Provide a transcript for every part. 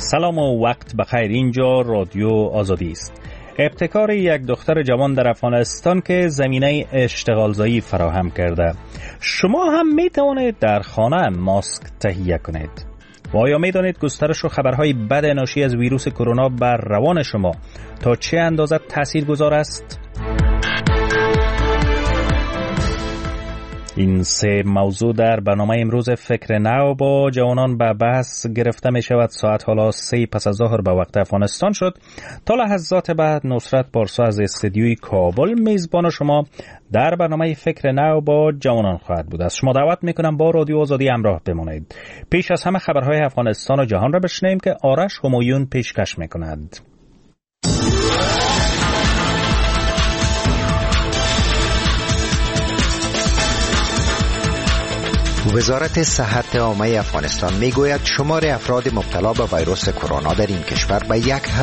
سلام و وقت بخیر. اینجا رادیو آزادی است. ابتکار یک دختر جوان در افغانستان که زمینه اشتغالزایی فراهم کرده. شما هم می توانید در خانه ماسک تهیه کنید. و آیا می دانید گسترش و خبرهای بد ناشی از ویروس کرونا بر روان شما تا چه اندازه تاثیرگذار است؟ این سه موضوع در برنامه امروز فکر نو با جوانان به بحث گرفته می شود. ساعت حالا 3 پس از ظهر به وقت افغانستان شد. تا لحظات بعد نصرت پارسا از استودیوی کابل میزبان شما در برنامه فکر نو با جوانان خواهد بود. از شما دعوت می کنم با رادیو آزادی همراه بمانید. پیش از همه خبرهای افغانستان و جهان را بشنویم که آرش همایون پیشکش می کند. وزارت صحت عامه افغانستان میگوید شمار افراد مبتلا به ویروس کرونا در این کشور به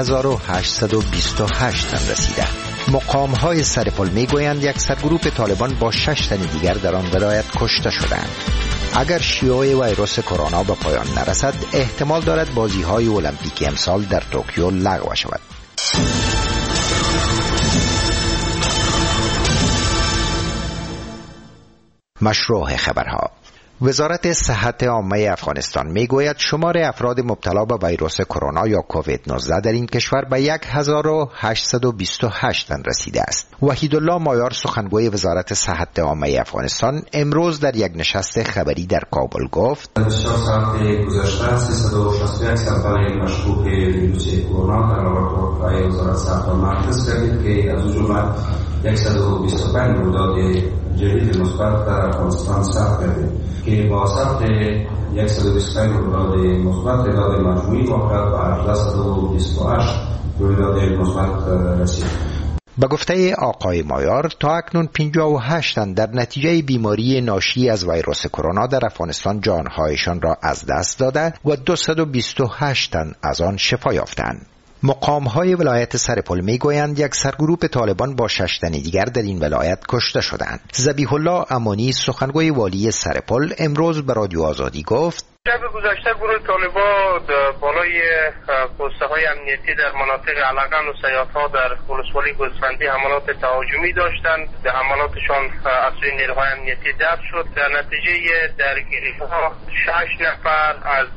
1828 تن رسیده. مقام‌های سرپل میگویند یک سرگروه طالبان با 6 تن دیگر در آن ولایت کشته شدند. اگر شیوع ویروس کرونا به پایان نرسد، احتمال دارد بازی‌های المپیک امسال در توکیو لغو شود. مشروع خبرها. وزارت صحت عامه افغانستان میگوید شمار افراد مبتلا به ویروس کرونا یا کووید 19 در این کشور به 1828 تن رسیده است. وحیدالله مایار سخنگوی وزارت صحت عامه افغانستان امروز در یک نشست خبری در کابل گفت: 24 ساعت گذشته 361 سرطان مشکوک ویروس کرونا در لابراتوارهای وزارت صحت مرکز کردید که از جمله 125 رویداد جدید مثبت در افغانستان ثبت کردید که با ثبت 125 رویداد مثبت تعداد مجموعی واقعات به 1828 رویداد مثبت رسید. به گفته آقای مایار تا اکنون 58 تن در نتیجه بیماری ناشی از ویروس کرونا در افغانستان جانهایشان را از دست داده و 228 تن از آن شفا یافتند. مقام‌های ولایت سرپل میگویند یک سرگروه طالبان با 6 تن دیگر در این ولایت کشته شدند. ذبیح الله امانی سخنگوی والی سرپل امروز به رادیو آزادی گفت: شب گذشته گروه طالبان بالای پست‌های امنیتی در مناطق علقن و سیادها در ولسوالی گوسفندی حملات تهاجمی داشتند. حملاتشان از سوی نیروهای امنیتی دفع شد. در نتیجه درگیری‌ها 6 نفر از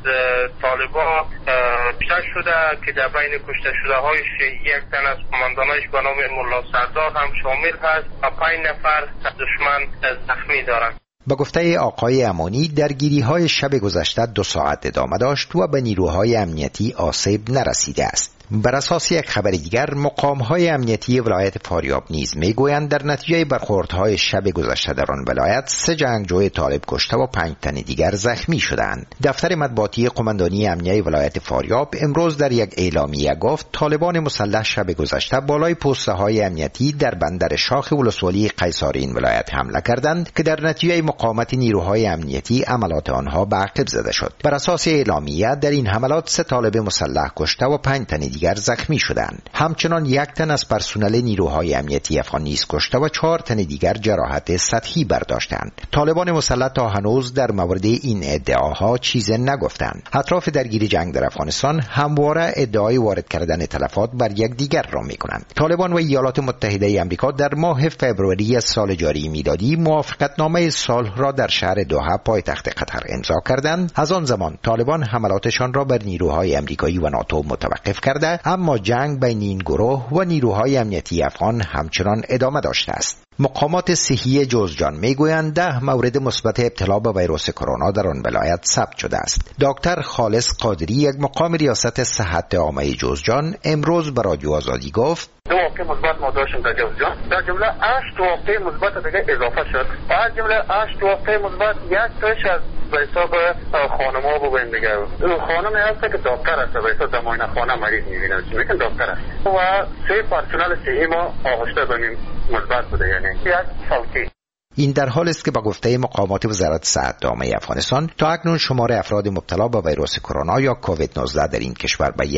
طالبان کشته شده که در بین کشته شده‌هایش یک تن از قماندانایش به نام ملا سردار هم شامل هست و 5 نفر دشمن زخمی دارند. به گفته آقای امانی درگیری‌های شب گذشته 2 ساعت ادامه داشت و به نیروهای امنیتی آسیب نرسیده است. بر اساس یک خبر دیگر مقام‌های امنیتی ولایت فاریاب نیز میگویند در نتیجه برخوردهای شب گذشته در آن ولایت 3 جنگجوی طالب کشته و 5 تن دیگر زخمی شدند. دفتر مطبوعاتی قماندانی امنیتی ولایت فاریاب امروز در یک اعلامیه گفت طالبان مسلح شب گذشته بالای پست‌های امنیتی در بندر شاخ ولسوالی قیصار این ولایت حمله کردند که در نتیجه مقاومت نیروهای امنیتی عملیات آنها به عقب زده شد. بر اساس اعلامیه در این حملات 3 طالب مسلح کشته و 5 تن دیگر زخمی شدند. همچنان 1 تن از پرسنل نیروهای امنیتی افغان نیز کشته و 4 تن دیگر جراحت سطحی برداشتند. طالبان مسلح تا هنوز در مورد این ادعاها چیزی نگفتند. اطراف درگیری جنگ در افغانستان همواره ادعای وارد کردن تلفات بر یکدیگر را می‌کنند. طالبان و ایالات متحده آمریکا در ماه فوریه سال جاری میلادی موافقتنامه صلح را در شهر دوحه پایتخت قطر امضا کردند. از آن زمان طالبان حملاتشان را بر نیروهای آمریکایی و ناتو متوقف کرده، اما جنگ بین این گروه و نیروهای امنیتی افغان همچنان ادامه داشته است. مقامات صحی جوزجان میگویند 10 مورد مثبت ابتلا به ویروس کرونا در آن ولایت ثبت شده است. دکتر خالص قادری یک مقام ریاست صحت عامه جوزجان امروز به رادیو آزادی گفت: 2 واقعه مثبت ما داشتیم در جوزجان، در جمله 8 واقعه مثبت دیگه اضافه شد. از جمله 8 واقعه مثبت یک تاش از به حساب خانم‌ها بگویم دیگه. خانم هست که دکتر است، به حساب زمینه خانه مریض می‌بینه، میگن دکتر است. و 3 پرسنل صحی ما آغشته بنیم مثبت بوده، یعنی یک فوتی. این در حال است که با گفته مقامات وزارت صحت عامه افغانستان تا اکنون شمار افراد مبتلا به ویروس کرونا یا کووید 19 در این کشور به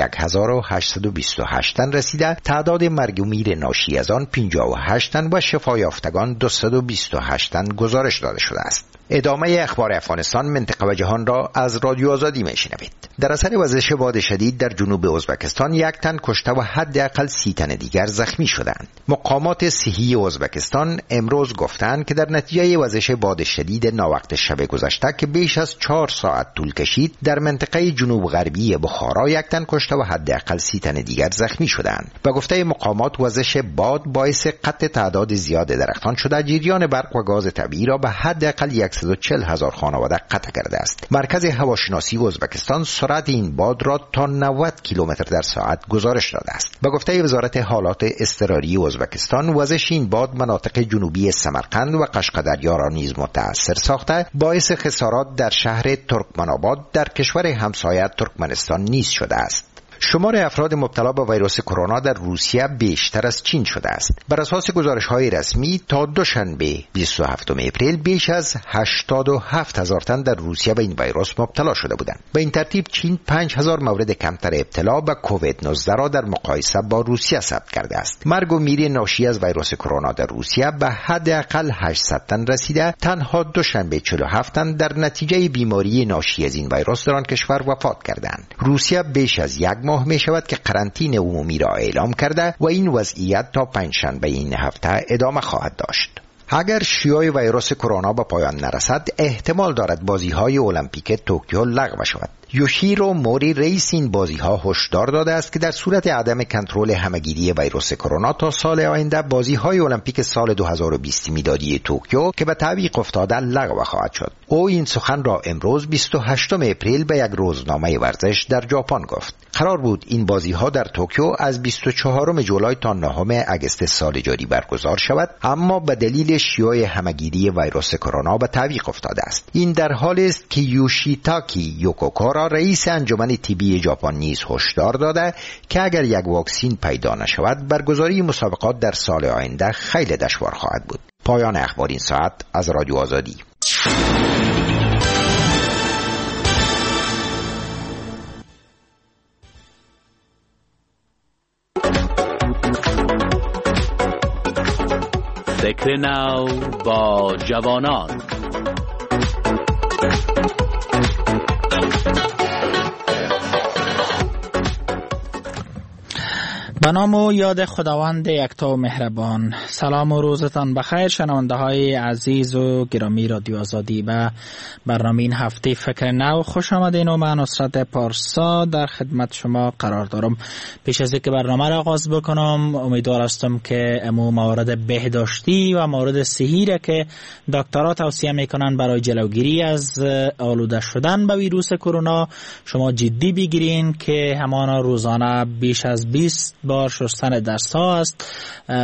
1828 تن رسیده. تعداد مرگ و میر ناشی از آن 58 تن و شفا یافتگان 228 تن گزارش داده شده است. ادامه اخبار افغانستان، منطقه و جهان را از رادیو آزادی میشنوید. در اثر وزش باد شدید در جنوب ازبکستان 1 تن کشته و حداقل 30 تن دیگر زخمی شدند. مقامات صحی ازبکستان امروز گفتند که در نتیجه وزش باد شدید ناوقت شب گذشته که بیش از 4 ساعت طول کشید، در منطقه جنوب غربی بخارا 1 تن کشته و حداقل 30 تن دیگر زخمی شدند. به گفته مقامات وزش باد باعث قطع تعداد زیاد درختان شده، جریان برق و گاز طبیعی را به حداقل 140,000 خانواده قطع کرده است. مرکز هواشناسی ازبکستان سرعت این باد را تا 90 کیلومتر در ساعت گزارش داده است. به گفته وزارت حالات اضطراری ازبکستان، وزش این باد مناطق جنوبی سمرقند و قشقدریا را نیز متاثر ساخته، باعث خسارات در شهر ترکمن‌آباد در کشور همسایه ترکمنستان نیز شده است. شمار افراد مبتلا به ویروس کرونا در روسیه بیشتر از چین شده است. بر اساس گزارش‌های رسمی تا دوشنبه 27 اپریل بیش از 87,000 تن در روسیه به این ویروس مبتلا شده بودند. به این ترتیب چین 5,000 مورد کمتر ابتلا به کووید 19 را در مقایسه با روسیه ثبت کرده است. مرگ و میر ناشی از ویروس کرونا در روسیه به حداقل 800 تن رسیده. تنها دوشنبه 47 تن در نتیجه بیماری ناشی از این ویروس در آن کشور وفات کردند. روسیه بیش از 1 ماه می شود که قرنطینه عمومی را اعلام کرده و این وضعیت تا پنجشنبه این هفته ادامه خواهد داشت. اگر شیوع ویروس کرونا به پایان نرسد، احتمال دارد بازی‌های المپیک توکیو لغو شود. یوشیرو موری رئیس این بازی‌ها هشدار داده است که در صورت عدم کنترل همه‌گیری ویروس کرونا تا سال آینده بازی‌های المپیک سال 2020 میلادی توکیو که به تعویق افتاده لغو خواهد شد. او این سخن را امروز 28 اپریل به یک روزنامه ورزش در ژاپن گفت. قرار بود این بازی‌ها در توکیو از 24 جولای تا 9 آگوست سال جاری برگزار شود، اما به دلیل شیوع همه‌گیری ویروس کرونا به تعویق افتاده است. این در حالی است که یوشیتاکی یوکوکارا رئیس انجمن طبی ژاپن نیز هشدار داده که اگر یک واکسین پیدا نشود، برگزاری مسابقات در سال آینده خیلی دشوار خواهد بود. پایان اخبار این ساعت از رادیو آزادی. فکر نو با جوانان. به نام و یاد خداوند یکتا و مهربان. سلام و روزتان بخیر شنونده های عزیز و گرامی رادیو آزادی و برنامه این هفته فکر نو خوش آمدین و من نصرت پارسا در خدمت شما قرار دارم. پیش از اینکه برنامه را آغاز بکنم امیدوار هستم که امو موارد بهداشتی و موارد صحی را که دکترها توصیه میکنن برای جلوگیری از آلوده شدن به ویروس کرونا شما جدی بگیرین که همانا روزانه بیش از 20 بار شستن دست‌ها است،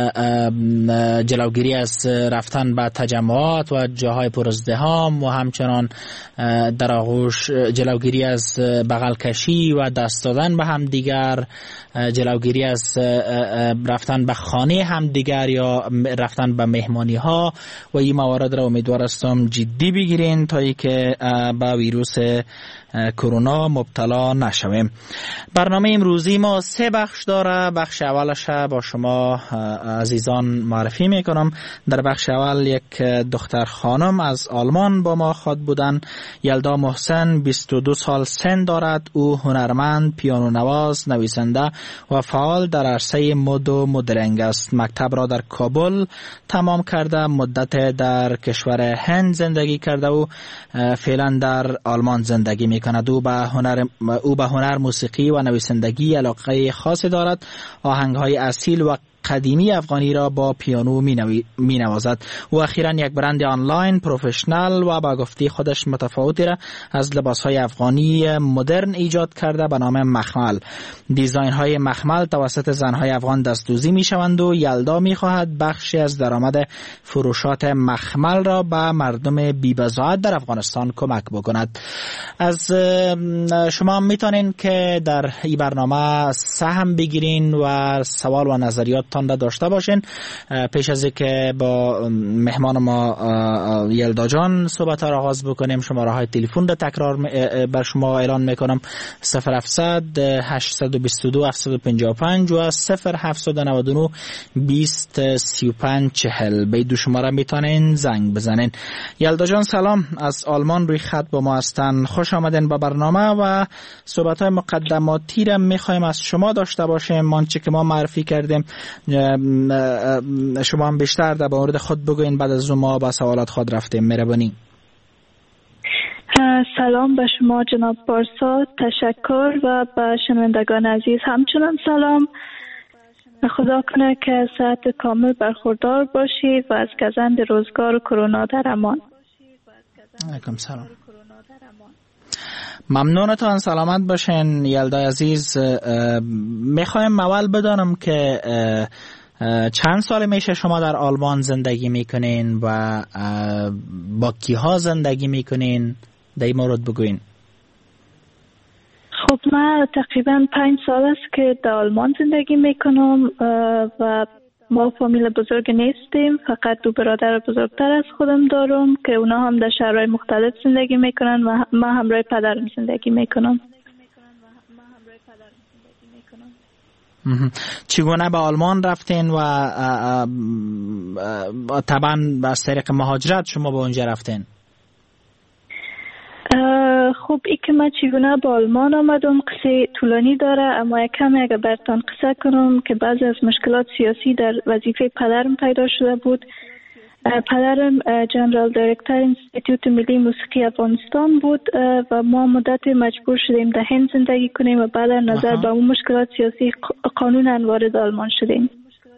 جلوگیری از رفتن به تجمعات و جاهای پر ازدحام و همچنان در آغوش جلوگیری از بغل کشی و دست دادن به هم دیگر، جلوگیری از رفتن به خانه هم دیگر یا رفتن به مهمانی ها و این موارد را امیدوار هستم جدی بگیرین تا ای که به ویروس کرونا مبتلا نشویم. برنامه امروزی ما 3 بخش داره. بخش اولش با شما عزیزان معرفی میکنم. در بخش اول یک دختر خانم از آلمان با ما خواهد بودن. یلدا محسن 22 سال سن دارد. او هنرمند، پیانو نواز، نویسنده و فعال در عرصه مد و مدرنگ است. مکتب را در کابل تمام کرده، مدت در کشور هند زندگی کرده و فعلا در آلمان زندگی میکند. او به هنر موسیقی و نویسندگی علاقه خاصی دارد. آهنگ‌های اصیل و قدیمی افغانی را با پیانو می نوازد. و اخیراً یک برند آنلاین پروفشنال و با گفته خودش متفاوتی را از لباس‌های افغانی مدرن ایجاد کرده به نام مخمل. دیزاین‌های مخمل توسط زن‌های افغان دستدوزی می‌شوند و یلدا می‌خواهد بخشی از درآمد فروشات مخمل را به مردم بی‌بضاعت در افغانستان کمک بکند. از شما می‌تونین که در این برنامه سهم بگیرین و سوال و نظریات تان داشته باشین. پیش از اینکه با مهمان ما یلدا جان صحبت را آغاز بکنیم، شماره های تلفن را تکرار بر شما اعلان میکنم: 0700 822 755 و 0799 20 35 40. به دو شماره میتونین زنگ بزنین. یلدا جان سلام، از آلمان روی خط با ما هستن. خوش آمدین به برنامه و صحبت های مقدماتی را میخوایم از شما داشته باشیم. مانچه که ما معرفی کردیم شما هم بیشتر در مورد خود بگوین، بعد از ما با سوالات خود رفتیم. مهربانی. سلام به شما جناب پارسا، تشکر، و به شنوندگان عزیز همچنان سلام. خدا کنه که صحت کامل برخوردار باشی و از گزند روزگار کرونا در امان. علیکم سلام. ممنونتان، سلامت باشین یلدای عزیز. میخوایم اول بدانم که چند سال میشه شما در آلمان زندگی میکنین و با کیها زندگی میکنین؟ در این مورد بگوین. خب من تقریبا 5 سال است که در آلمان زندگی میکنم و ما فامیل بزرگ نیستیم، فقط 2 برادر بزرگتر از خودم دارم که اونا هم در شهرهای مختلف زندگی میکنن و من همراه پدرم زندگی میکنم. چگونه به آلمان رفتین و طبعا از طریق مهاجرت شما به اونجا رفتین؟ خب ای که من چگونه به آلمان آمدم قصه طولانی داره، اما کمی اگر براتون قصه کنم که بعضی از مشکلات سیاسی در وظیفه پدرم پیدا شده بود. پدرم جنرال دایرکتور انستیتوت ملی موسیقی افغانستان بود و ما مدت مجبور شدیم در هند زندگی کنیم و بعد نظر به اون مشکلات سیاسی قانونا وارد آلمان شدیم.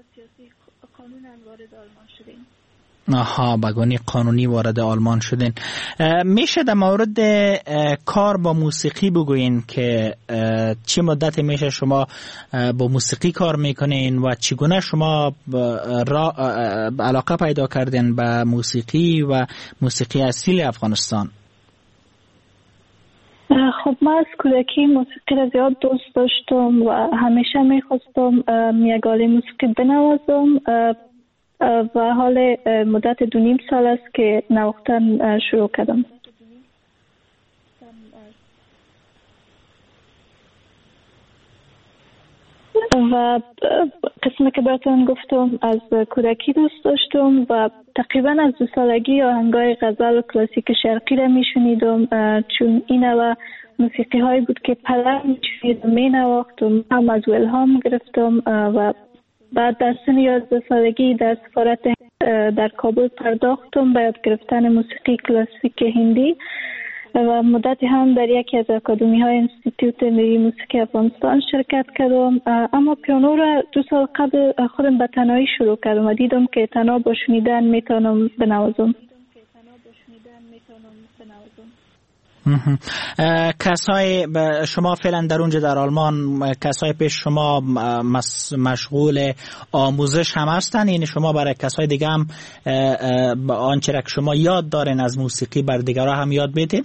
بگونی قانونی وارد آلمان شدین. میشه در مورد کار با موسیقی بگوین که چه مدت میشه شما با موسیقی کار میکنین و چگونه شما علاقه پیدا کردین به موسیقی و موسیقی اصیل افغانستان؟ خب من از کودکی موسیقی را زیاد دوست داشتم و همیشه میخواستم یک آله موسیقی بنوازم و حال مدت 2.5 سال است که نواختن شروع کردم. و قسمی که براتون گفتم از کودکی دوست داشتم و تقریبا از 2 سالگی آهنگای غزل و کلاسیک شرقی را میشنیدم، چون این و موسیقی هایی بود که پدرم میشنید و مینواختم، هم از او الهام گرفتم و بعد در سن 11 سالگی در سفارت در کابل پرداختم به یاد گرفتن موسیقی کلاسیک هندی و مدتی هم در یکی از اکادمی های انستیتوت ملی موسیقی افغانستان شرکت کردم. اما پیانو را 2 سال قبل خودم به تنهایی شروع کردم و دیدم که تنها با شنیدن میتونم بنوازم. کسای شما فعلا در اونجا در آلمان، کسای پیش شما مشغول آموزش هم هستن؟ یعنی شما برای کسای دیگه هم آنچه که شما یاد دارین از موسیقی بر دیگرها هم یاد بدین؟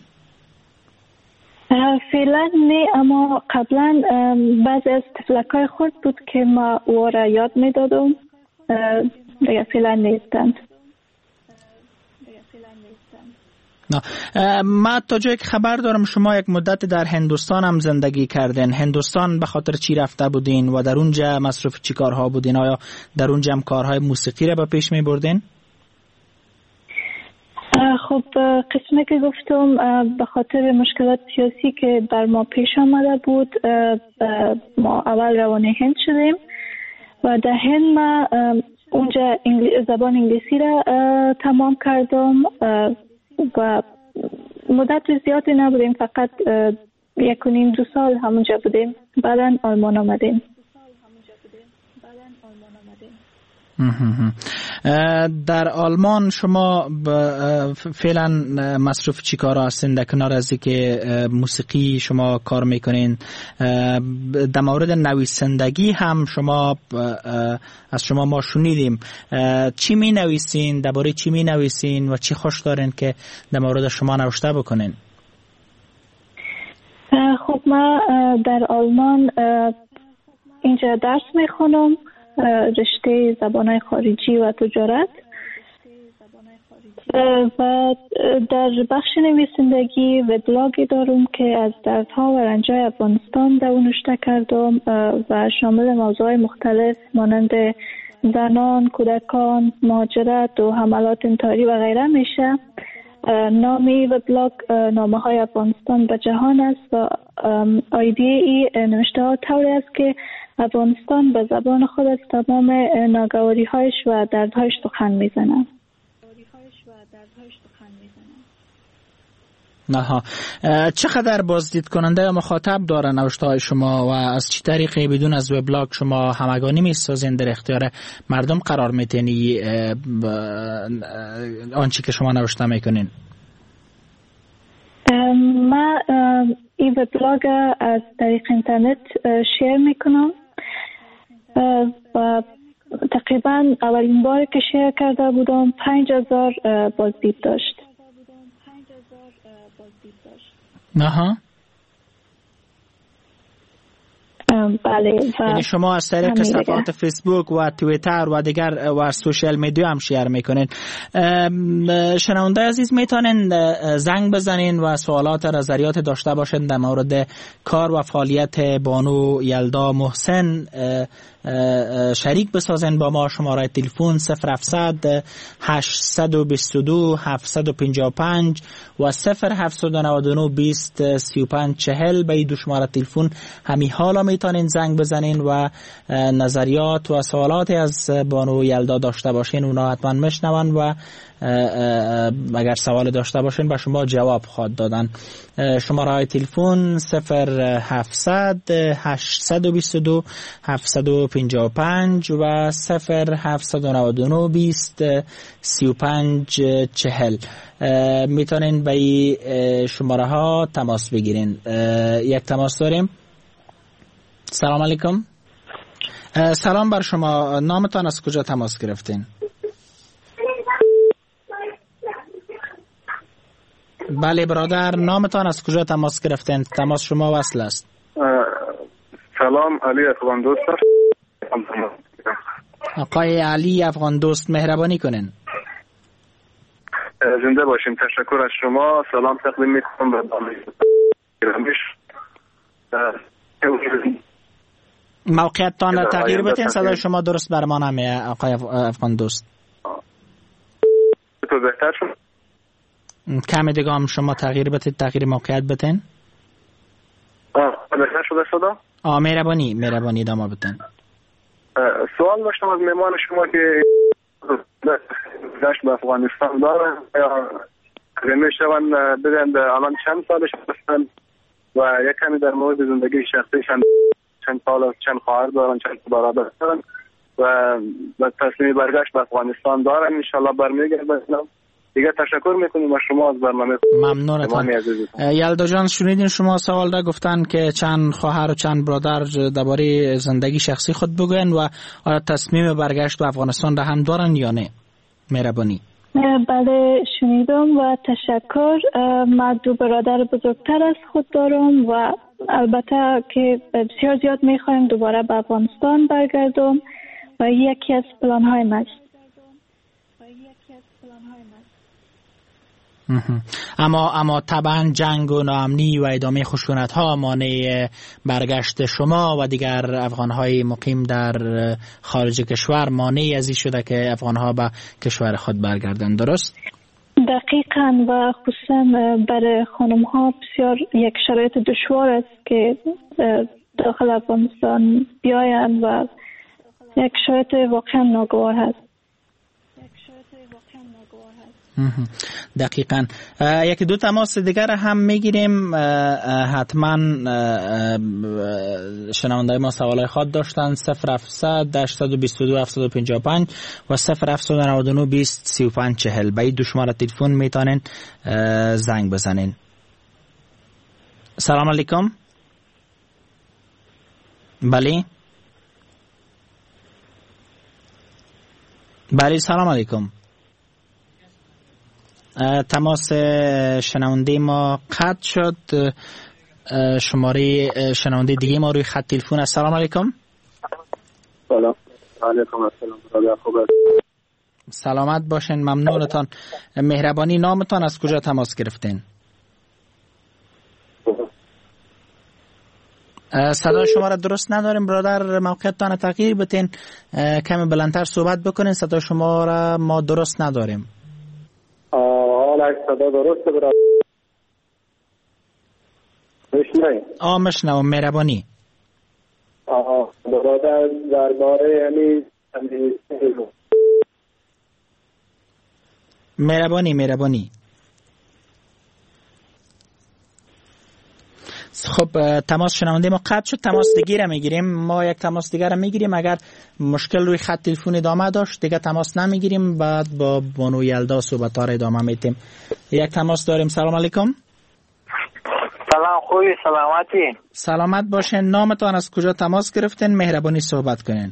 فعلا نه، اما قبلا بعضی از تفلکای خود بود که ما او را یاد میدادم، دیگه فعلا نیستند. ما تا جایی که خبر دارم شما یک مدت در هندوستان هم زندگی کردین. هندوستان به خاطر چی رفته بودین و در اونجا مصروف چی کارها بودین؟ آیا در اونجا هم کارهای موسیقی را به پیش می بردین؟ خب قسمی که گفتم به خاطر مشکلات سیاسی که بر ما پیش آمده بود ما اول روانه هند شدیم و در هند ما اونجا زبان انگلیسی را تمام کردم و مدت زیادی نبودیم، فقط 1.5-2 سال همونجا بودیم، بعدا آلمان آمدیم. در آلمان شما فعلا مصروف چی کار هستین؟ در کنار از اینکه موسیقی شما کار میکنین، در مورد نویسندگی هم شما از شما ما شنیدیم. چی می نویسین؟ درباره چی می نویسین و چی خوش دارین که در مورد شما نوشته بکنین؟ خب ما در آلمان اینجا درس میخونم رشته زبانهای خارجی و تجارت و در بخش نویسندگی وبلاگی دارم که از دردها و رنجهای افغانستان در اون نوشته کردم و شامل موضوعات مختلف مانند زنان، کودکان، مهاجرت و حملات انتحاری و غیره میشه. نامی وبلاگ نامه های افغانستان به جهان است و ایده ای نوشته ها طوری است که افغانستان به زبان خود از تمام ناگواری هایش و دردهایش سخن میزنه. نها چقدر بازدید کننده یا مخاطب داره نوشته های شما و از چه طریقی بدون از وبلاگ شما همگانی میسازین در اختیار مردم قرار میتینی آنچه که شما نوشته میکنین؟ ما این وبلاگ از طریق اینترنت شیر میکنم و تقریبا اولین بار که شیر کرده بودم 5000 بازدید داشت. آها. بله. یعنی شما از طریق صفحات فیسبوک و توییتر و دیگر و سوشال میدیا هم شیر میکنین. شنونده عزیز میتونین زنگ بزنین و سوالات نظریات داشته باشین در مورد کار و فعالیت بانو یلدا محسن شریک بسازن با ما. شماره تلفن 0700 822 755 و 0799 20 35 40 به این دو شماره تلفن همین حالا میتونین زنگ بزنین و نظریات و سوالات از بانو یلدا داشته باشین. اونا حتما میشنون و اگر سوال داشته باشین به شما جواب خواهد دادن. شماره تلفن 0700 822 755 و 0799 20 35 40 میتونین به این شماره ها تماس بگیرین. یک تماس داریم. سلام علیکم. سلام بر شما. نامتان از کجا تماس گرفتین؟ بله برادر، نامتان از کجا تماس گرفتین؟ تماس شما وصل است. سلام، علی افغان دوست. آقای علی افغان دوست مهربانی کنین. زنده باشیم. تشکر از شما. سلام تقدیم میکنم به گرامیش. موقعیتتان را تغییر بدین. صدای شما درست بر ما نمیاد آقای افغان دوست. تو بهتر شد؟ کمی دیگه هم شما تغییر بدید، تغییر موقعیت بدین. بهتر شده صدا؟ مهربانی ادامه بدین. سوال داشتم از مهمان شما که داشت به افغانستان دارن یا میشون بگن الان چند سالش هستن و یک کمی در مورد زندگی شخصیشان چند سال چند خواهر دارن چند برادر دارن و تصمیم برگشت به افغانستان دارن. انشالله برمیگردن. دیگه تشکر میکنیم از شما از برنامه. ممنونتم. یلدا جان شنیدین شما سوال را گفتن که چند خواهر و چند برادر درباره زندگی شخصی خود بگوین و آیا تصمیم برگشت به افغانستان را هم دارن یا نه؟ مهربانی. بله شنیدم و تشکر. ما دو برادر بزرگتر از خود دارم و البته که بسیار زیاد میخوایم دوباره به افغانستان برگردم و یکی از پلان‌های ماست. اما طبعا جنگ و ناامنی و ادامه خشونت ها مانع برگشت شما و دیگر افغان های مقیم در خارج کشور مانع از این شده که افغان ها به کشور خود برگردند، درست؟ دقیقاً و خصوصا برای خانم ها بسیار یک شرایط دشوار است که داخل افغانستان بیاین و یک شرایط واقعا ناگوار هست. دقیقاً. یکی دو تماس دیگر هم میگیریم. حتما شنونده ما سوالای خود داشتن. 0700 822 755 و 0799 20 35 40 به این دو شماره تلفن میتونین زنگ بزنین. سلام علیکم. بله سلام علیکم. تماس شنونده ما قطع شد. شماره شنونده دیگه ما روی خط تلفن. السلام علیکم. سلام علیکم السلام. برادر خوب است؟ سلامت باشین، ممنونتان. مهربانی نامتان، از کجا تماس گرفتین؟ صدای شما را درست نداریم برادر، موقعیتتان تغییر بتین، کمی بلندتر صحبت بکنین، صدای شما را ما درست نداریم. حالا صدا درسته برادر؟ مشنوم. مهربانی. برادر درباره مهربانی. خب تماس شنونده ما قطع شد. تماس دیگه را میگیریم. ما یک تماس دیگه را میگیریم. اگر مشکل روی خط تلفن ادامه داشت دیگه تماس نمیگیریم، بعد با بانو یلدا صحبت ها را ادامه میدیم. یک تماس داریم. سلام علیکم. سلام، خوبی؟ سلامتی؟ سلامت باشین. نامتان، از کجا تماس گرفتین؟ مهربانی صحبت کنین.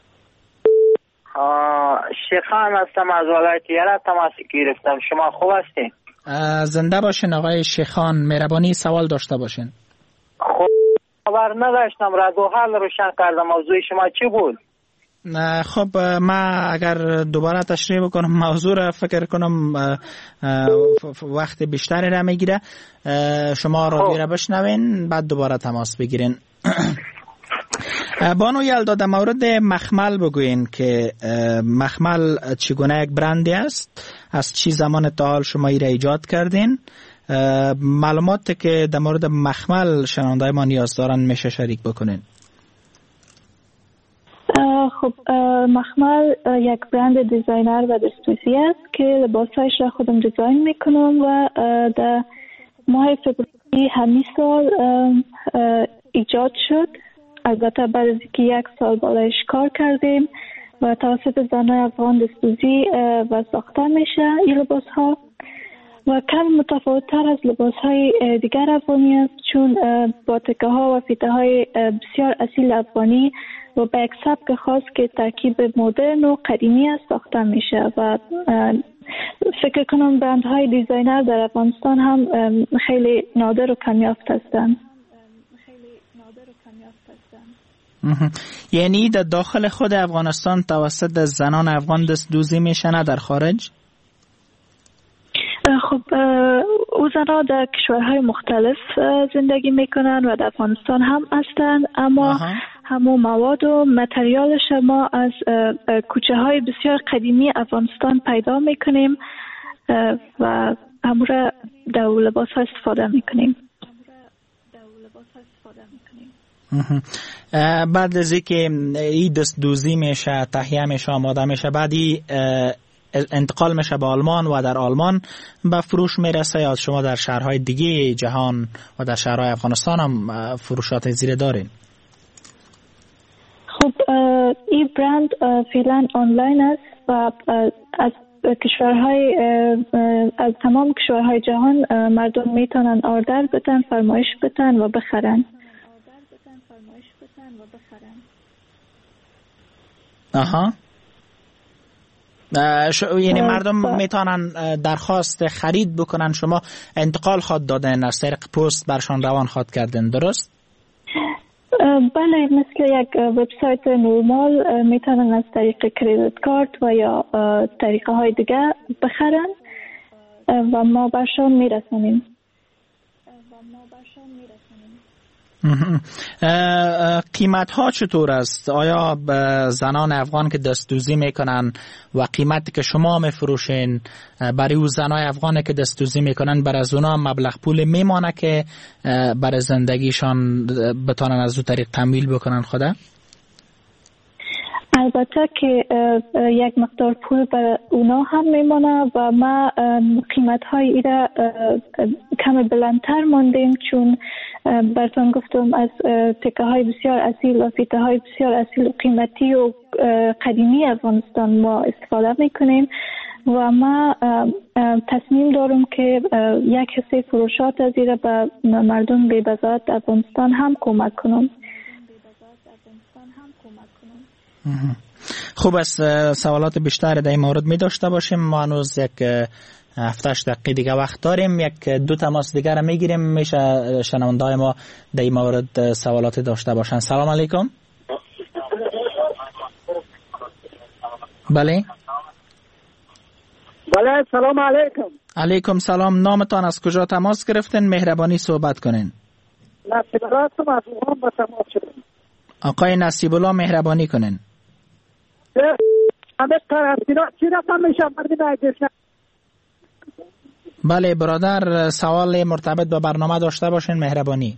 شیخان هستم، از ولایت یلات تماس گرفتم. شما خوب هستین؟ زنده باشین آقای شیخان. مهربانی سوال داشته باشین. خبر نداشتم، رادیو حال روشن کردم. موضوع شما چی بود؟ خب ما اگر دوباره تشریح بکنم موضوع را، فکر کنم وقت بیشتری را میگیره. شما رادیو را بشنوین بعد دوباره تماس بگیرین. بانو یلدا، در مورد مخمل بگوین که مخمل چگونه یک برندی است، از چی زمان تا حال شما ای را ایجاد کردین، معلوماتی که در مورد مخمل شنوندای ما نیاز دارن میشه شریک بکنین. خب مخمل یک برند دیزاینر و دستوزی است که لباسایش را خودم دیزاین میکنم و در ماه فبروری همین سال ایجاد شد. البته بعد از اینکه یک سال بالایش کار کردیم و توسط زنان افغان دستوزی و ساخته میشه این لباس ها و کم متفاوت تر از لباس های دیگر افغانی است، چون با تکه ها و فیته های بسیار اصیل افغانی و به یک سبک خاص که ترکیب مدرن و قدیمی است ساخته میشه و فکر کنم برندهای دیزاینر در افغانستان هم خیلی نادر و کمیافت هستند. یعنی در داخل خود افغانستان توسط زنان افغان دستدوزی میشه، نه در خارج؟ خب او زنها در کشورهای مختلف زندگی میکنن و در افغانستان هم هستند، اما همون مواد و متریال شما از کوچه های بسیار قدیمی افغانستان پیدا میکنیم و همون را در لباس ها استفاده میکنیم. بعد از اینکه این دستدوزی میشه، تهیه میشه، آماده میشه، بعدی انتقال میشه به آلمان و در آلمان به فروش میرسه، یا شما در شهرهای دیگه جهان و در شهرهای افغانستان هم فروشات زیر دارین؟ خب این برند فعلا آنلاین است و از کشورهای از تمام کشورهای جهان مردم میتونن آردر بدن، فرمایش بدن و بخرن. یعنی مردم میتونن درخواست خرید بکنن، شما انتقال خواد دادن، از طریق پست برشان روان خواد کردن، درست؟ بله، مثل یک وبسایت نورمال میتونن از طریق کریدیت کارت و یا طریقه های دیگه بخرن و ما برشان میرسونیم. قیمت ها چطور است؟ آیا زنان افغان که دستدوزی میکنن و قیمتی که شما میفروشین برای او زنای افغان که دستدوزی میکنن برای از اونا مبلغ پول میمانه که برای زندگیشان بتانن از او طریق تمویل بکنن خوده؟ البته که یک مقدار پول برای اونا هم میمانه و ما قیمت های ایره کم بلندتر ماندیم، چون براتون گفتم از تکه های بسیار اصیل و فیته های بسیار اصیل و قیمتی و قدیمی افغانستان ما استفاده میکنیم و ما تصمیم دارم که یک حصه فروشات از ایره به مردم به بزاعت افغانستان هم کمک کنم. خوب است. سوالات بیشتر در این مورد می داشته باشیم. ما هنوز یک 7-8 دقیقه دیگه وقت داریم. یک دو تماس دیگر می گیریم. میشه شنونده‌های ما در این مورد سوالات داشته باشن. سلام علیکم. بله بله، سلام علیکم. علیکم سلام. نامتان از کجا تماس گرفتین؟ مهربانی صحبت کنین. نصیب الله هستم، از اوغان با تماس شدم. آقای نصیب الله مهربانی کنین. همه قرنطینه چی رقم میشه مردم؟ بله برادر، سوال مرتبط با برنامه داشته باشین مهربانی.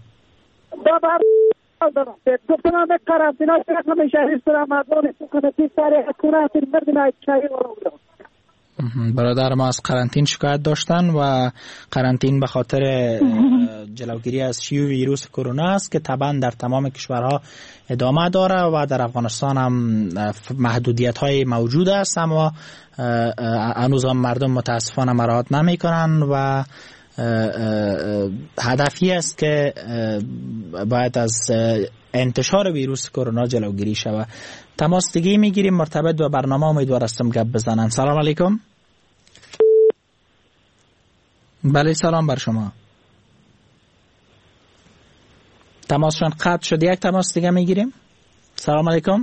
گفتم همه قرنطینه چی رقم میشه؟ هیچ رمضان سکنتی سر قرنطینه مردم چایی بودم. برادر ما از قرنطین شکایت داشتن و قرنطین به خاطر جلوگیری از شیوع ویروس کرونا است که طبعا در تمام کشورها ادامه داره و در افغانستان هم محدودیت های موجود است، اما هنوز هم مردم متاسفانه مراعات نمی کنن و هدفی است که باید از انتشار ویروس کرونا جلوگیری شود. تماس دیگه میگیریم مرتبط با برنامه. امیدوار هستم گپ بزنن. سلام علیکم. بله سلام بر شما. تماسشون قطع شد. یک تماس دیگه میگیریم. سلام علیکم.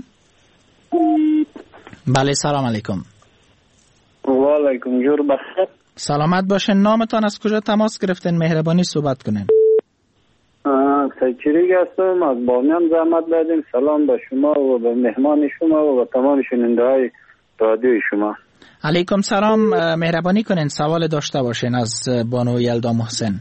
بله سلام علیکم. و علیکم جور بخیر. سلامت باشین. نامتان از کجا تماس گرفتین؟ مهربانی صحبت کنین. سیچریگ هستم، از بامیان زحمت دادیم. سلام به شما و به مهمان شما و به تمام شنونده های رادیو شما. علیکم سلام. مهربانی کنین سوال داشته باشین از بانو یلدا محسن.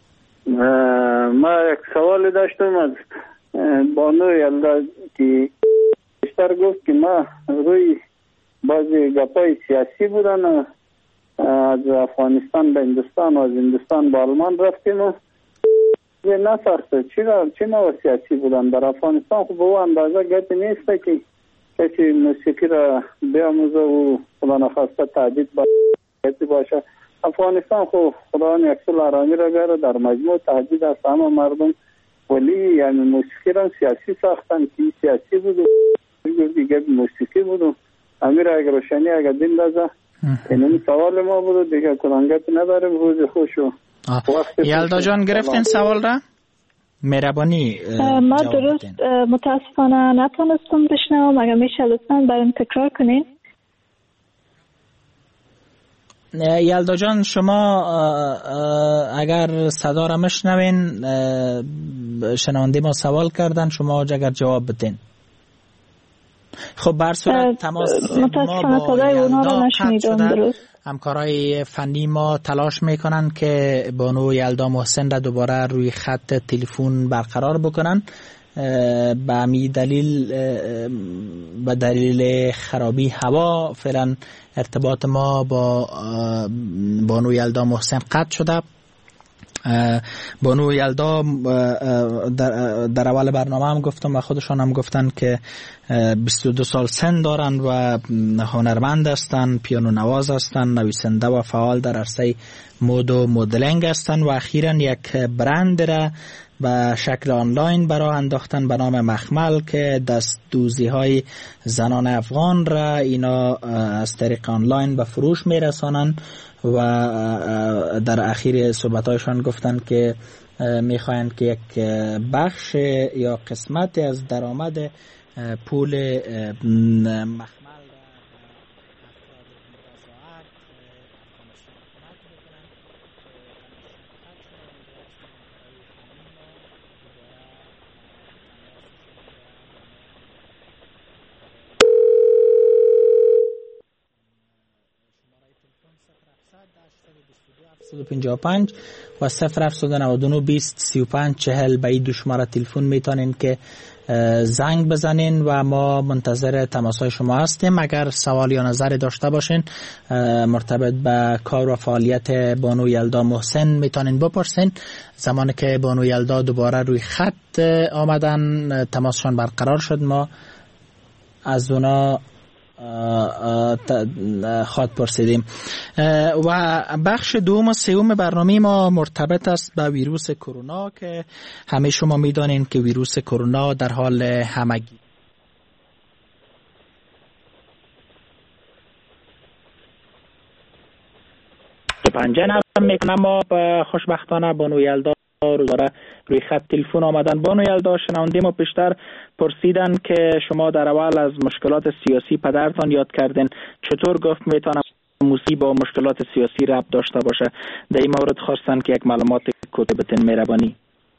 ما یک سوال داشتم از بانو یلدا که بیشتر گفت که ما روی بعضی گپای سیاسی بودن، از افغانستان به هندوستان و از هندوستان به آلمان رفتیم و نساخته چی نوع سیاسی بودن در افغانستان. خب به او اندازه گپی نیست که کسی موسیقی را بیاموزه و خدا نخواسته تهدید باشه. افغانستان خب خداوند یکسل آرامی را گره در مجموع تهدید است همه مردم، ولی یعنی موسیقی را سیاسی ساختن که سیاسی بود و دیگه موسیقی بود و امیر اگر روشنی اگر دین دازه. این سوال ما بود دیگه کلانگت نداریم. روز خوش و یلدا جان گرفتین سوال را؟ مهربانی ما درست متاسفانه نتونستم بشنوم. اگر میشه لطفاً برام تکرار کنین. یلدا جان شما اگر صدا را مشنوین، شنونده ما سوال کردن، شما اگر جواب بدین. خب بر صورت تماس ما با یلدا قطع شده. همکارای فنی ما تلاش میکنن که بانو یلدا محسن را دوباره روی خط تلفن برقرار بکنن. به دلیل خرابی هوا فعلا ارتباط ما با بانو یلدا محسن قطع شده. بانو یلدا در اول برنامه هم گفتم و خودشان هم گفتن که 22 سال سن دارن و هنرمند هستن، پیانو نواز هستن، نویسنده و فعال در عرصه مد و مدلینگ هستن و اخیراً یک برند را به شکل آنلاین برای انداختن به نام مخمل که دستدوزی های زنان افغان را اینا از طریق آنلاین به فروش میرسانن و در اخیر صحبتایشان گفتن که میخواین که یک بخش یا قسمت از درآمد پول مخمل و 0799 20 35 40 به این دو شماره تلفن میتونین که زنگ بزنین و ما منتظر تماسهای شما هستیم. اگر سوال یا نظری داشته باشین مرتبط به کار و فعالیت بانو یلدا محسن میتونین بپرسین. زمانی که بانو یلدا دوباره روی خط آمدن تماسشان برقرار شد، ما از اونا خواد پرسیدیم. و بخش دوم و سوم برنامه ما مرتبط است با ویروس کرونا که همه شما میدانین که ویروس کرونا در حال همگی پنجه نرم میکنم. ما خوشبختانه بانو یلدا روزانه روی خط تلفن آمدن. بانو یلدا، شنونده ما پیشتر پرسیدن که شما در اول از مشکلات سیاسی پدرتان یاد کردین، چطور گفت میتونه موسیقی با مشکلات سیاسی ربط داشته باشه؟ در این مورد خواستن که یک معلومات کتبتین مهربانی.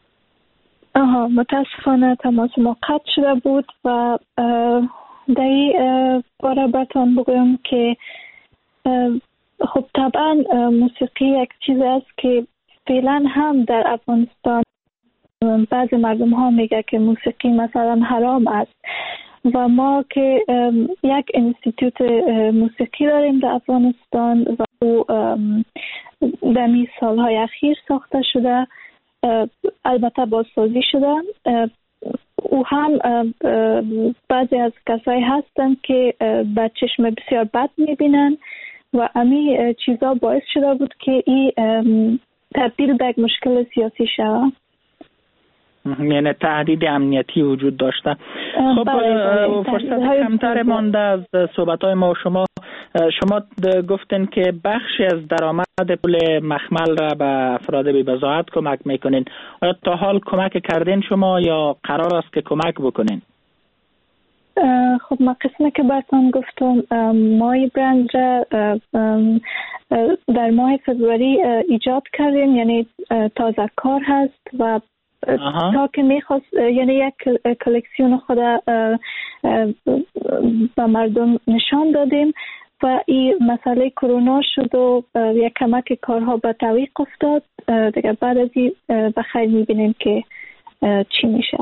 متاسفانه تماس ما قطع شده بود و در این باره براتون بگویم که خب طبعا موسیقی یک چیز است که فعلا هم در افغانستان بعضی مردم ها میگه که موسیقی مثلا حرام است و ما که یک انستیتوت موسیقی داریم در افغانستان و او در می سالهای اخیر ساخته شده، البته بازسازی شده. او هم بعضی از کسایی هستند که به چشم بسیار بد میبینن و امی چیزا باعث شده بود که این تبدیل به یک مشکل سیاسی شود. یعنی تهدید امنیتی وجود داشته. خب فرصت کمتر مانده از صحبت‌های ما و شما گفتین که بخشی از درآمد پول مخمل را به افراد بی‌بضاعت کمک میکنین. آیا تا حال کمک کردین شما یا قرار است که کمک بکنین؟ خب ما قسمی که براتون گفتم مای برند را در ماه فوریه ایجاد کردیم، یعنی تازه کار هست و تا که میخواست یعنی یک کلکسیون خود به مردم نشان دادیم و این مسئله کرونا شد و یک کمک کارها به تعویق افتاد دیگه. بعد از این بخیر میبینیم که چی میشه.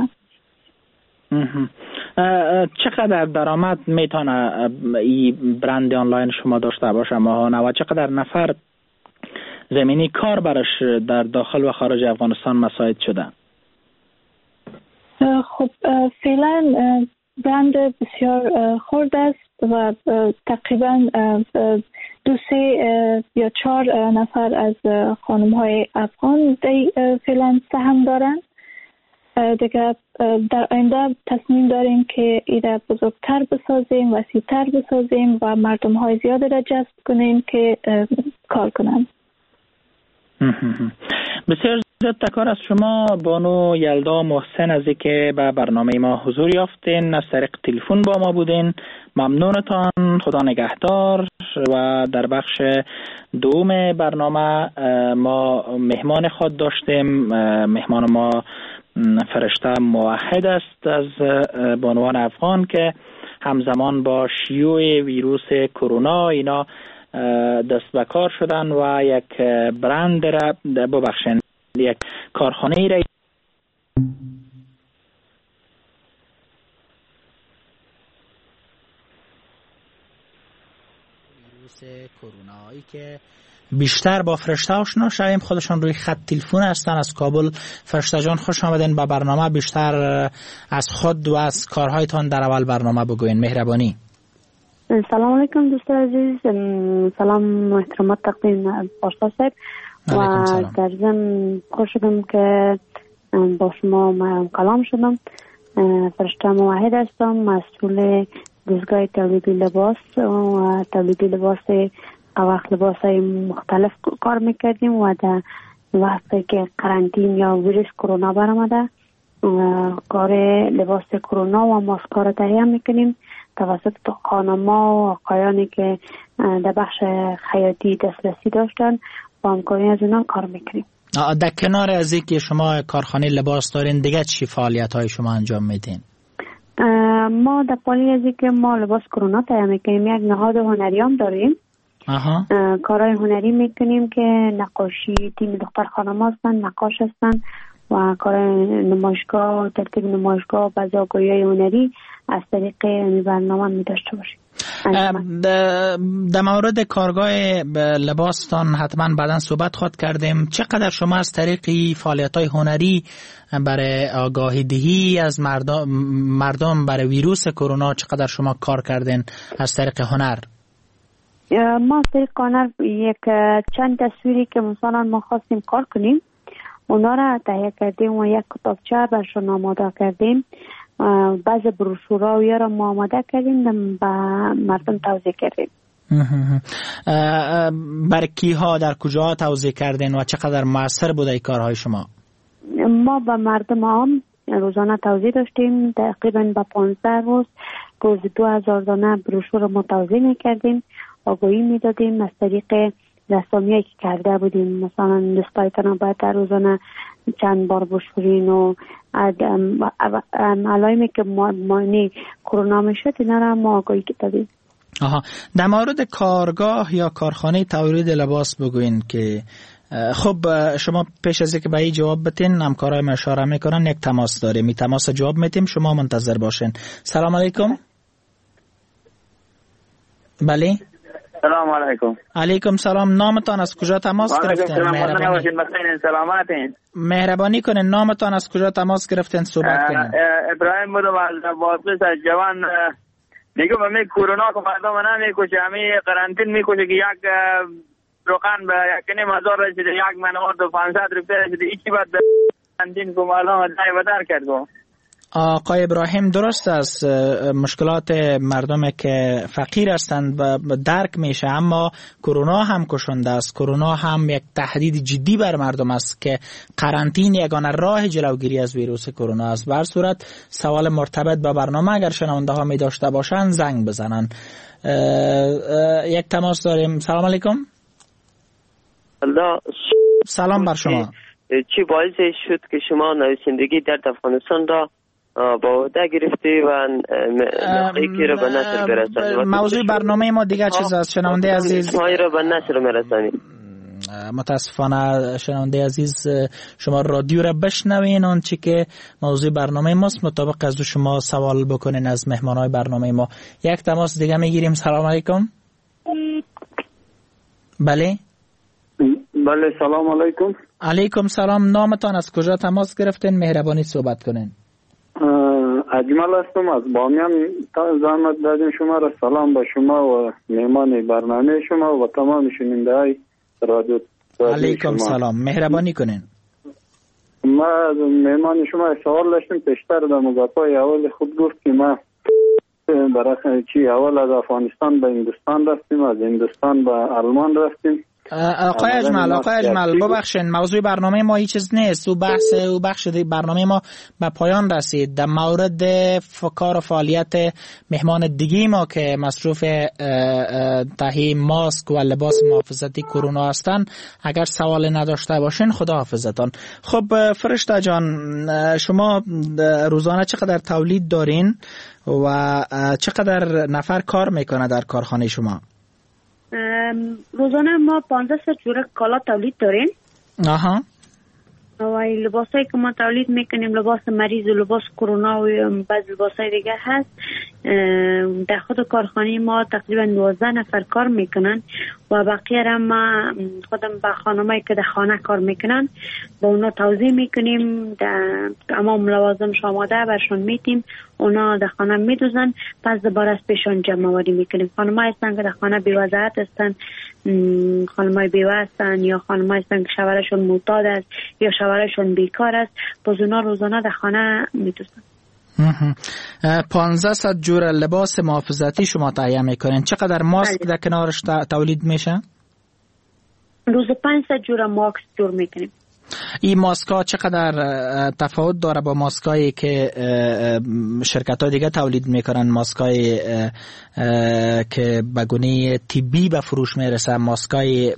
چقدر درآمد میتونه این برند آنلاین شما داشته باشه ماهانه و چقدر نفر زمینی کار برش در داخل و خارج افغانستان مساعد شده؟ خب فعلا برند بسیار خرد است و تقریبا 2-3 یا 4 نفر از خانم های افغان فعلا سهم دارن. دیگه در آینده تصمیم داریم که ایده بزرگتر بسازیم، وسیع‌تر بسازیم و مردم های زیاد را جذب کنیم که کار کنن. بسیار زیاد تشکر از شما بانو یلدا محسن از اینکه به برنامه ما حضور یافتین، از طریق تلفن با ما بودین. ممنونتان، خدا نگهدار. و در بخش دوم برنامه ما مهمان خود داشتیم. مهمان ما فرشته موحد است از بانوان افغان که همزمان با شیوع ویروس کرونا اینا دست به کار شدن و یک برند را ببخشن یک کارخانه را ویروس کرونایی که بیشتر با فرشته آشنا شویم. خودشان روی خط تلفن هستن از کابل. فرشته جان خوش آمدین به برنامه. بیشتر از خود و از کارهایتان در اول برنامه بگوین مهربانی. سلام علیکم دوست عزیز، سلام و احترامات تقدیم فرشته صاحب و در ضمن خوش شدم که با شما کلام شدم. فرشته موحد هستم، مسئول دستگاه تولید لباس و تولید لباس وقت لباس های مختلف کار میکردیم و در وقتی که قرنطین یا ویروس کرونا برآمده کار لباس کرونا و ماسک را تهیه میکنیم توسط خانم‌ها و آقایانی که در بخش خیاطی دسترسی داشتن با همکاری از اونا کار میکنیم. در کنار از اینکه شما کارخانه لباس دارین دیگه چی فعالیت های شما انجام میدین؟ ما در پالی از اینکه ما لباس کرونا تهیه میکنیم یک نهاد هنری هم داریم. کارهای هنری میکنیم که نقاشی تیم دختر خانم هستن، نقاش هستن و کار نمایشگاه، ترتیب نمایشگاه و بازگویی هنری از طریق برنامه می داشته باشیم. در مورد کارگاه لباستان حتما بعداً صحبت خواهد کردیم. چقدر شما از طریق فعالیت‌های هنری برای آگاهی دهی از مردم برای ویروس کرونا چقدر شما کار کردین از طریق هنر؟ ما از طریق هنر یک چند تصویری که مثلا ما خواستیم کار کنیم اونا را تهیه کردیم و یک کتابچه برشون آماده کردیم. بعض بروشورها و یا را ما آماده کردیم به مردم توزیع کردیم. برای کیها در کجا توزیع کردین و چقدر موثر بوده ای کارهای شما؟ ما به مردم عام روزانه توزیع داشتیم. تقریبا به 15 روز 2000 دانه بروشور ما توزیع میکردیم، آگاهی میدادیم از طریق رسامیایی که کرده بودیم. مثلا دوستایتان باید در روزانه چند بار بشورین و علائمی که مانی کرونا میشد اینا را ما آگاهی دادیم. در مورد کارگاه یا کارخانه تولید لباس بگوین که خب شما پیش از اینکه به این جواب بتین همکارای ما اشاره میکنن یک تماس داریم، می تماس جواب میتیم، شما منتظر باشین. سلام علیکم. بله سلام علیکم. علیکم سلام. نامتان از کجا تماس گرفتین؟ مهربانی کنین نامتان از کجا تماس گرفتین صحبت کنین. ابراهیم بودم از بادغیس از جوان. میگم همین کرونا که مردم نمیکشه، همین قرنطین میکشه که یک روغن به 1,500 رسیده، یک منوار 500 روپیه رسیده، ایچی باید قرنطین که مردم دای بدر کرد. آقای ابراهیم درست است، مشکلات مردم که فقیر هستند درک میشه، اما کرونا هم کشنده است. کرونا هم یک تهدید جدی بر مردم است که قرنطین یگانه راه جلوگیری از ویروس کرونا است. به هر صورت سوال مرتبط با برنامه اگر شنونده ها می داشته باشند زنگ بزنن. یک تماس داریم. سلام علیکم. سلام بر شما. چی باعث شد که شما نویسندگی در افغانستان را با عهده گرفتی و نقیقی را به نشر برسانی؟ موضوع برنامه ما دیگه چیز است. شنونده عزیز را به نشر برسانی. متاسفانه شنونده عزیز شما رادیو را بشنوین، آنچه که موضوع برنامه ماست مطابق از شما سوال بکنین از مهمانای برنامه ما. یک تماس دیگه میگیریم. سلام علیکم. بله سلام علیکم. علیکم سلام. نامتان از کجا تماس گرفتین؟ مهربانی صحبت کنین. اجمل هستم از بامیان. زحمت دادیم شما را. سلام با شما و مهمان برنامه شما و تمام شنونده های رادیو. علیکم سلام. مهربانی کنین. ما از مهمان شما سوال داشتیم پیشتر در مقاطعه اول خود گفت که ما برای چی اول از افغانستان به هندوستان رفتیم، از هندوستان به آلمان رفتیم. آقای اجمل ببخشین موضوع برنامه ما هیچ چیز نیست. او بخش برنامه ما به پایان رسید. در مورد کار و فعالیت مهمان دیگه ما که مصروف تهیه ماسک و لباس محافظتی کرونا هستن اگر سوال نداشته باشین خدا حافظتان. خب فرشته جان، شما روزانه چقدر تولید دارین و چقدر نفر کار میکنه در کارخانه شما؟ روزانه ما 1500 جوره کالا تولید داریم. و لباسایی که ما تولید میکنیم لباس مریض و لباس کرونا و بعض لباسای دیگه هست. در خود کارخانه ما تقریبا 12 نفر کار میکنن و بقیه را ما خودم با خانمایی که در خانه کار میکنن با اونا توزیع میکنیم. در تمام لوازمش آماده برشون میتیم، اونا در خانه میدوزن، پس دوباره از پیشون جمع آوری میکنیم. خانمایی هستن که در خانه بی‌وضاحت هستن، خانمای بیوه هستن یا خانمایی هستن که شوهرشون معتاد است یا شوهرشون بیکار است، باز اونا روزانه در خانه میدوزن. 1500 جور لباس محافظتی شما تهیه میکنین. چقدر ماسک در کنارش تولید میشه؟ روز 500 جور ماسک جور میکنیم. این ماسک ها چقدر تفاوت داره با ماسک هایی که شرکت های دیگه تولید میکنن؟ ماسک های که به گونه طبی به فروش میرسه، ماسک های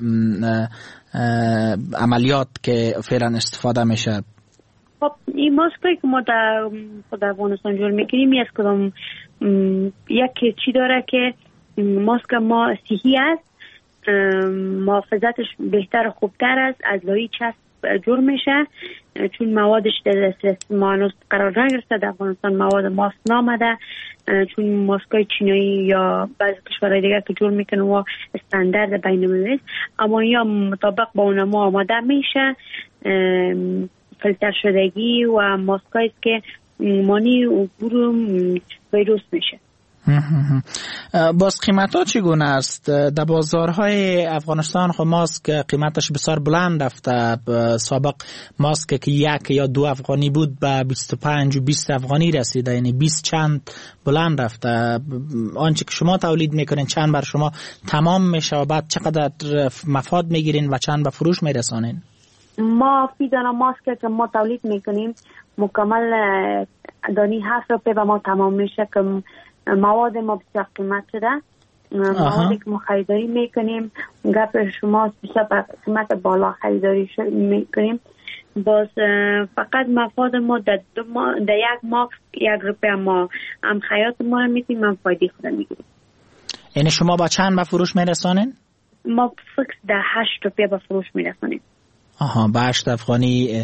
عملیات که فعلا استفاده میشه. خب این ماسکایی که ما در افغانستان جور میکنیم یک کدام یک چی داره که ماسک ما صحی است، محافظتش بهتر و خوبتر است، از لای چسب جور میشه، چون موادش در دسترس ما هنوز قرار نگرفته. در افغانستان مواد ماسک نامده، چون ماسکای چینایی یا بعضی کشورهای دیگه که جور میکنه و استاندارد بین المللی است، اما یا مطابق با اون ما آماده میشه، فیلتر شدگی و ماسکایی که مانی عبور ویروس میشه. باز قیمت ها چگونه است؟ در بازارهای افغانستان خب ماسک قیمتش بسیار بلند رفته. سابق ماسک که 1 یا 2 افغانی بود به 25 و 20 افغانی رسیده، یعنی 20 چند بلند رفته. آنچه که شما تولید میکنین چند بر شما تمام میشه و بعد چقدر مفاد میگیرین و چند به فروش میرسانین؟ ما فی دانه ماسک که ما تولید میکنیم مکمل دانی 7 روپیه به ما تمام میشه که مواد ما بسیار قیمت شده. موادی که ما خریداری میکنیم گپ شما بسیار قیمت بالا خریداری میکنیم. باز فقط مفاد ما در یک ماسک 1 روپیه ما هم خیاط ما رو میتیم هم فایده خود میگیریم. یعنی شما با چند به فروش میرسانین؟ ما فکر در 8 روپیه به فروش میرسانیم. به 8 افغانی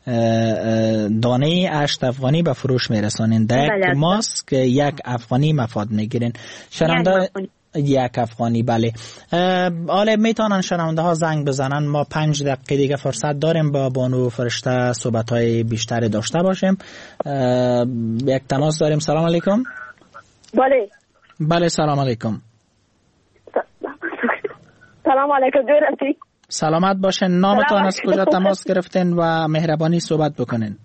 دانه 8 افغانی به فروش میرسانین. در یک ماسک 1 افغانی مفاد میگیرین. شنونده 1 افغانی. بله. حالا میتونن شنونده ها زنگ بزنن. ما 5 دقیقه دیگه فرصت داریم با بانو فرشته صحبت های بیشتری داشته باشیم. یک تماس داریم. سلام علیکم. بله سلام علیکم. سلام علیکم. دورتی سلامت باشین. نامتان از کجا تماس گرفتین و مهربانی صحبت بکنین.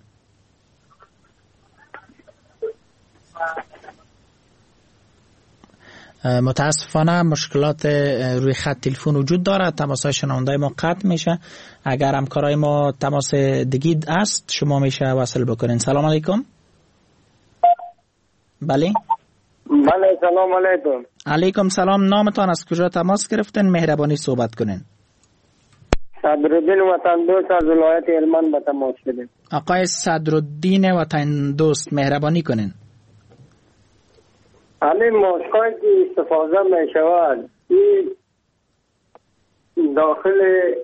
متاسفانه مشکلات روی خط تلفن وجود دارد. تماس‌های شنونده ما قطع میشه. اگر همکارای ما تماس دیگه است شما میشه وصل بکنین. سلام علیکم. بله سلام علیکم. علیکم سلام. نامتان از کجا تماس گرفتین؟ مهربانی صحبت کنین. صدرالدین وطن دوست از ولایت هلمند به تماس شدیم. آقای صدرالدین وطن دوست مهربانی کنین. همین ماسکایی که استفاده می شود این داخل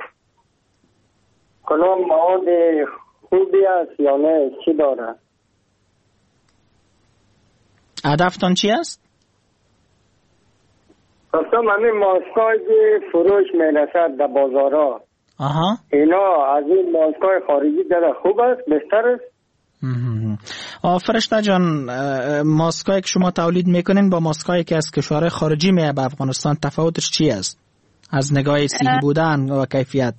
کلام مواد خوبی است یا نه؟ چی داره؟ هدفتان چی است؟ خواستم همین ماسکایی که فروش می رسد در بازارها اینا از این ماسکای خارجی داره خوب است؟ بهتر است؟ فرشته جان، ماسکایی که شما تولید میکنین با ماسکایی که از کشور خارجی میاد به افغانستان تفاوتش چی است؟ از نگاه صحی بودن و کیفیت؟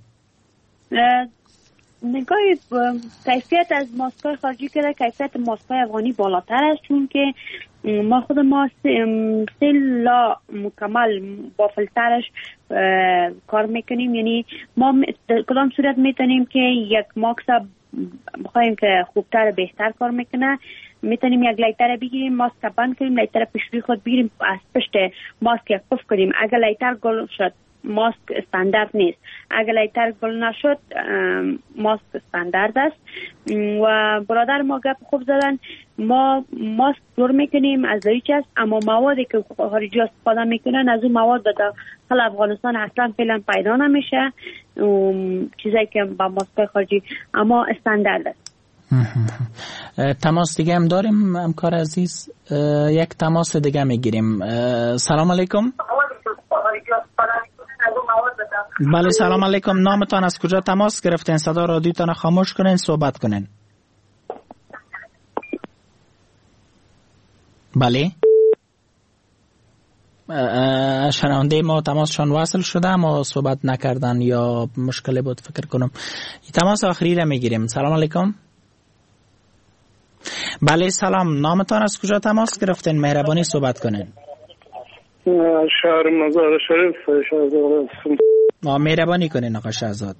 نگاه کیفیت از ماسکای خارجی که کیفیت ماسکای افغانی بالاتر است، چون که ما خود ما سلا مکمل با فلترش کار میکنیم. یعنی ما کدام صورت میتونیم که یک ماسک بخوایم که خوبتر بهتر کار میکنه، میتونیم یک لیتر بگیریم، ماسک بند کنیم، لیتر پیشوی خود بگیریم، از پشت ماسک یک پف کنیم. اگر لیتر گل شد ماسک استاندارد نیست، اگر لیتر گل نشد ماسک استاندارد است. و برادر ما گپ خوب زدن، ما ماسک دور میکنیم از هیچ است، اما موادی که خارجی استفاده میکنن از اون مواد به داخل افغانستان اصلا فعلا پیدا نمیشه، چیزایی که با ماسک خارجی اما استاندارد است. تماس دیگه هم داریم همکار عزیز، یک تماس دیگه میگیریم. سلام علیکم. بله سلام علیکم. نامتان از کجا تماس گرفتین؟ صدا رادیوتان خاموش کنین، صحبت کنین. بله شنونده ما تماسشان وصل شده اما صحبت نکردن یا مشکلی بود فکر کنم. تماس آخری را میگیریم. سلام علیکم. بله سلام. نامتان از کجا تماس گرفتین؟ مهربانی صحبت کنین. شهر مزار شریف شهزاد. مهربانی کنین آقا شهزاد.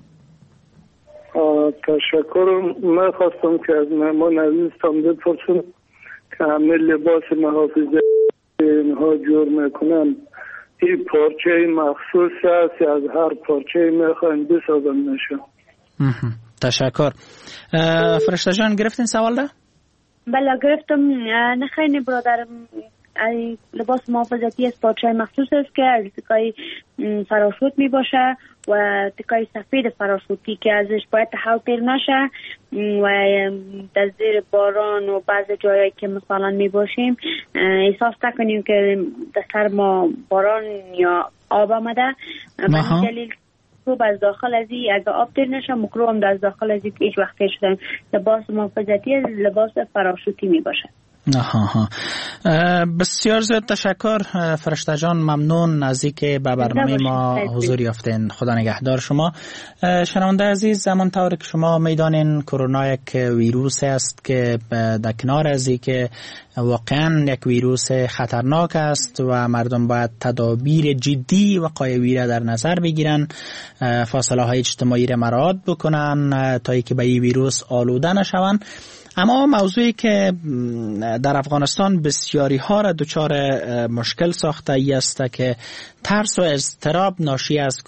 تشکر. من خواستم که از مهمان عزیزم بپرسم که همه لباس محافظه اینها جور میکنن، این پارچه مخصوص است از هر پارچه میخواین بسازن نشه؟ تشکر. فرشته جان گرفتین سوال ده؟ بله گرفتم. نخیر برادرم لباس محافظتی از پارچه مخصوص است که از تکای فراشوت می باشه و تکای سفید فراشوتی که ازش باید تحول پیر نشه و در زیر باران و بعض جایی که مثلا می باشیم احساس نکنیم که در سر ما باران یا آب آمده. به دلیل خوب از داخل از این اگه آب پیر نشه مکروم از داخل از این که هیچ وقت پیر شدن. لباس محافظتی از لباس فراشوتی می باشه. بسیار زیاد تشکر فرشته جان، ممنون از اینکه به برنامه ما حضور یافتین. خدا نگهدار شما. شنونده عزیز، همانطور که شما میدانین کرونا یک ویروس است که در کنار از اینکه واقعا یک ویروس خطرناک است و مردم باید تدابیر جدی و قایوی را در نظر بگیرن، فاصله های اجتماعی را مراعات بکنن تا اینکه به این ویروس آلوده نشوند. اما موضوعی که در افغانستان بسیاری ها را دچار مشکل ساخته ای است که ترس و اضطراب ناشی از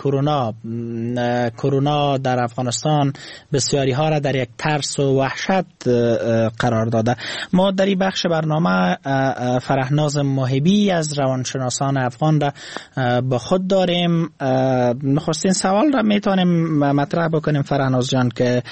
کرونا در افغانستان بسیاری ها را در یک ترس و وحشت قرار داده. ما در این بخش برنامه فرهناز محبی از روانشناسان افغان را با خود داریم. نخستین سوال را میتونیم مطرح بکنیم فرهناز جان که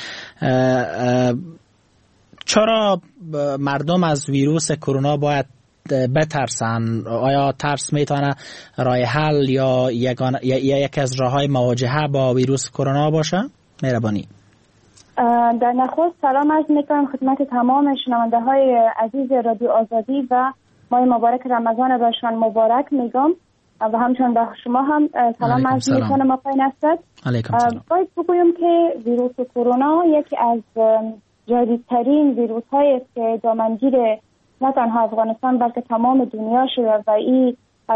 چرا مردم از ویروس کرونا باید بترسن؟ آیا ترس میتونه راه حل یا یک از راه‌های مواجهه با ویروس کرونا باشه؟ مهربانی. در نخست سلام عرض میکنم خدمت تمام شنونده های عزیز رادیو آزادی و ماه مبارک رمضان برشان مبارک میگم و همچنان به شما هم سلام عرض میکنم آقای نصرت. علیکم سلام. باید بگویم که ویروس کرونا یکی از جدیدترین ویروس هایی است که دامنگیر نه تنها افغانستان بلکه تمام دنیا شده و این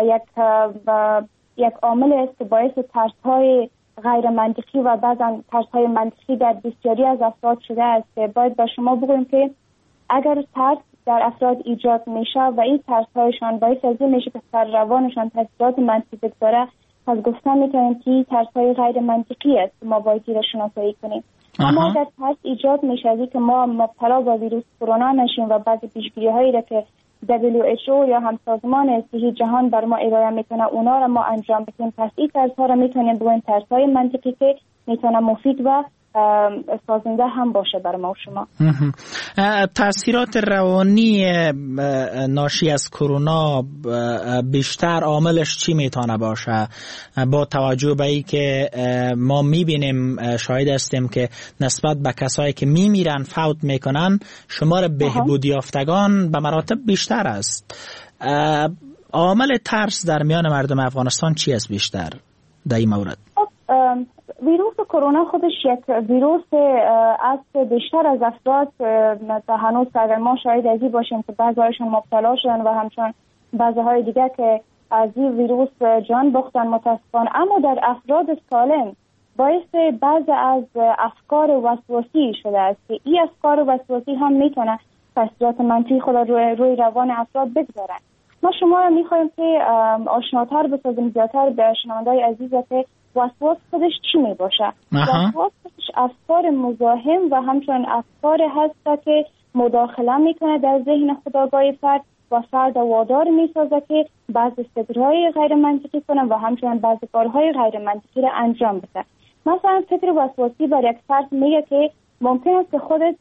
یک عامل است که باعث ترس های غیر منطقی و بعضا ترس های منطقی در بسیاری از افراد شده است. باید به شما بگویم که اگر ترس در افراد ایجاد میشه و این ترس هایشان باعث از این میشه که سر روانشان تاثیرات منفی بگذاره، پس گفتن میتونیم که این ترس های غیر منطقی است ما باید را شناسایی کنیم. اما اگر ترس ایجاد میشه که ما مبتلا به ویروس کرونا نشیم و بعضی پیشگیری هایی را که WHO یا هم سازمان صحی جهان بر ما ارائه میکنه اونا را ما انجام بدیم، پس این ترس ها را میتونیم بگویم ترس های منطقی که میتونه مفید و سازنده هم باشه بر ما و شما. تاثیرات روانی ناشی از کرونا بیشتر عاملش چی میتونه باشه؟ با توجه به این که ما میبینیم شاهد هستیم که نسبت به کسایی که میمیرن فوت میکنن شمار بهبود یافتگان به مراتب بیشتر است. عامل ترس در میان مردم افغانستان چی است بیشتر در این مورد؟ ویروس کرونا خودش یک ویروس است بیشتر از افراد تا هنوز اگر ما شاید ازی باشیم که بعضی‌هایشون مبتلا شدن و همچنان بعضی‌های دیگه که از این ویروس جان باختن متاسفانه، اما در افراد سالم باعث بعضی از افکار وسواسی شده است که این افکار وسواسی هم میتونه تاثیرات منفی خود روی روان افراد بگذارن. ما شما را میخوایم که آشناتر بسازیم زیادتر به شنونده‌های عزیز که وسواس خودش چی می باشه؟ وسواس خودش افکار مزاحم و همچنان افکار هست که مداخله میکنه در ذهن خودآگاه فرد و فرد وادار میسازه که بعضی فکرهای غیر منطقی کنه و همچنان بعضی کارهای غیر منطقی را انجام بده. مثلا فکر وسواسی بر یک فرد میگه که ممکن است که خودت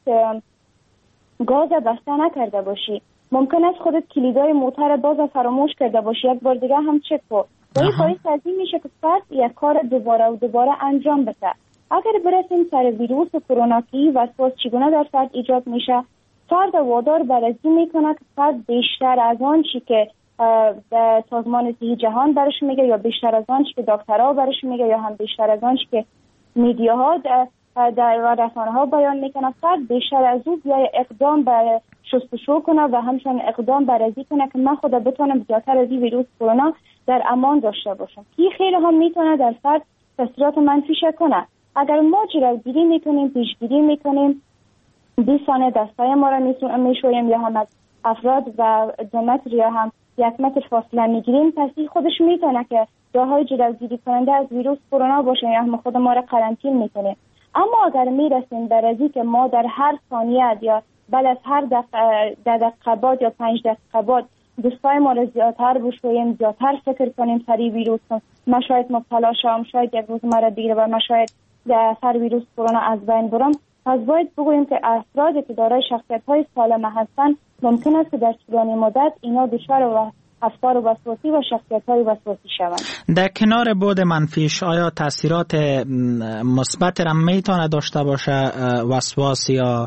گاز بسته نکرده باشی، ممکن است خودت کلیدای موتور باز فراموش کرده باشی، یک بار دیگه هم چک کن. و این باعث از این میشه که فرد یک کار دوباره انجام بده. اگر برسیم سر ویروس کرونا که وسواس چگونه در فرد ایجاد میشه، فرد وادار بر از این میکنه که فرد بیشتر از آن چی که سازمان صحی جهان برش میگه یا بیشتر از آن چی که دکترها برش میگه یا هم بیشتر از آن چی که میدیاها در رسانه ها بیان میکنه، فرد بیشتر از او بیای اقدام بر شستشو کنه و همچنین اقدام بر ازی کنه که من خدا بتونم زیادتر از این ویروس کرونا در امان داشته باشم. این خیلی هم میتونه در فرد تاثیرات منفی کنه. اگر ما جلوگیری میکنیم، پیشگیری میکنیم، 20 ثانیه دستای ما را میشویم یا هم از افراد و 2 متر یا هم 1 متر فاصله میگیریم، پس این خودش میتونه که راههای جلوگیری کننده از ویروس کرونا باشه یا هم خود ما را قرنطین میکنیم. اما اگر میرسیم در ازی که ما در هر ثانیه یا بعد از هر دقیقه بعد یا 5 دقیقه بعد دوستای ما را زیادتر بشویم، زیادتر فکر کنیم سری ویروس، من شاید مبتلا شم، شاید یک روز مرا بگیره و من شاید سر ویروس کرونا از بین برم، پس باید بگوییم که افرادی که دارای شخصیت‌های سالم هستند ممکن است که در طولانی مدت اینا دچار افکار وسواسی و شخصیت‌های وسواسی شوند. در کنار بود منفیش آیا تاثیرات مثبت را میتونه داشته باشه وسواس یا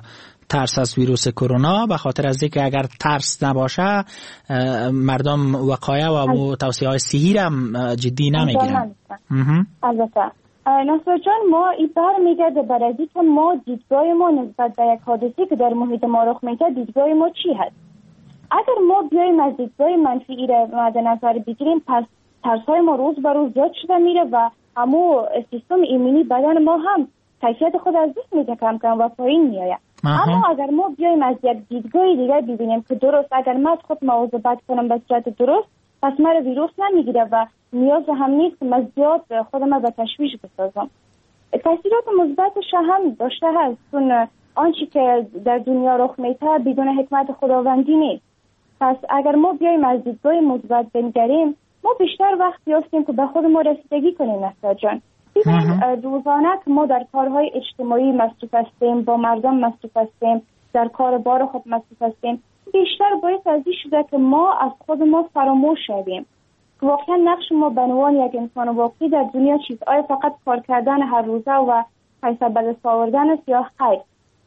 ترس از ویروس کرونا، به خاطر از اینکه اگر ترس نباشه مردم وقایع و توصیه‌های صحی هم جدی نمیگیرن. البته نصر جان، ما این برمیگرده بر از اینکه ما دیدگاه ما نسبت به یک حادثه که در محیط ما رخ میده دیدگاه ما چی هست. اگر ما بیایم از دیدگاه منفی را مد نظر بگیریم، پس ترس‌های ما روز به روز زیاد شده میره و همو سیستم ایمنی بدن ما هم کیفیت خود از دست میده کم کم و پایین میآید. اما اگر ما بیایم از یک دیدگاه دیگر ببینیم که درست اگر من خود مواظبت کنم به صورت درست، پس مرا ویروس نمیگیره و نیاز هم نیست که من زیاد خودم به تشویش بسازم. تاثیرات مثبتش هم داشته هست، چون آنچه که در دنیا رخ میده بدون حکمت خداوندی نیست. پس اگر ما بیایم از دیدگاه مثبت بنگریم، ما بیشتر وقت یافتیم که به خود ما رسیدگی کنیم. نصر جان، ببینید روزانه ما در کارهای اجتماعی مصروف هستیم، با مردم مصروف هستیم، در کار بار خود مصروف هستیم، بیشتر باید از این شده که ما از خود ما فراموش شدیم. واقعا نقش ما به عنوان یک انسان واقعی در دنیا چیست؟ آیا فقط کار کردن هر روزه و پیسه به دست آوردن است یا خیر؟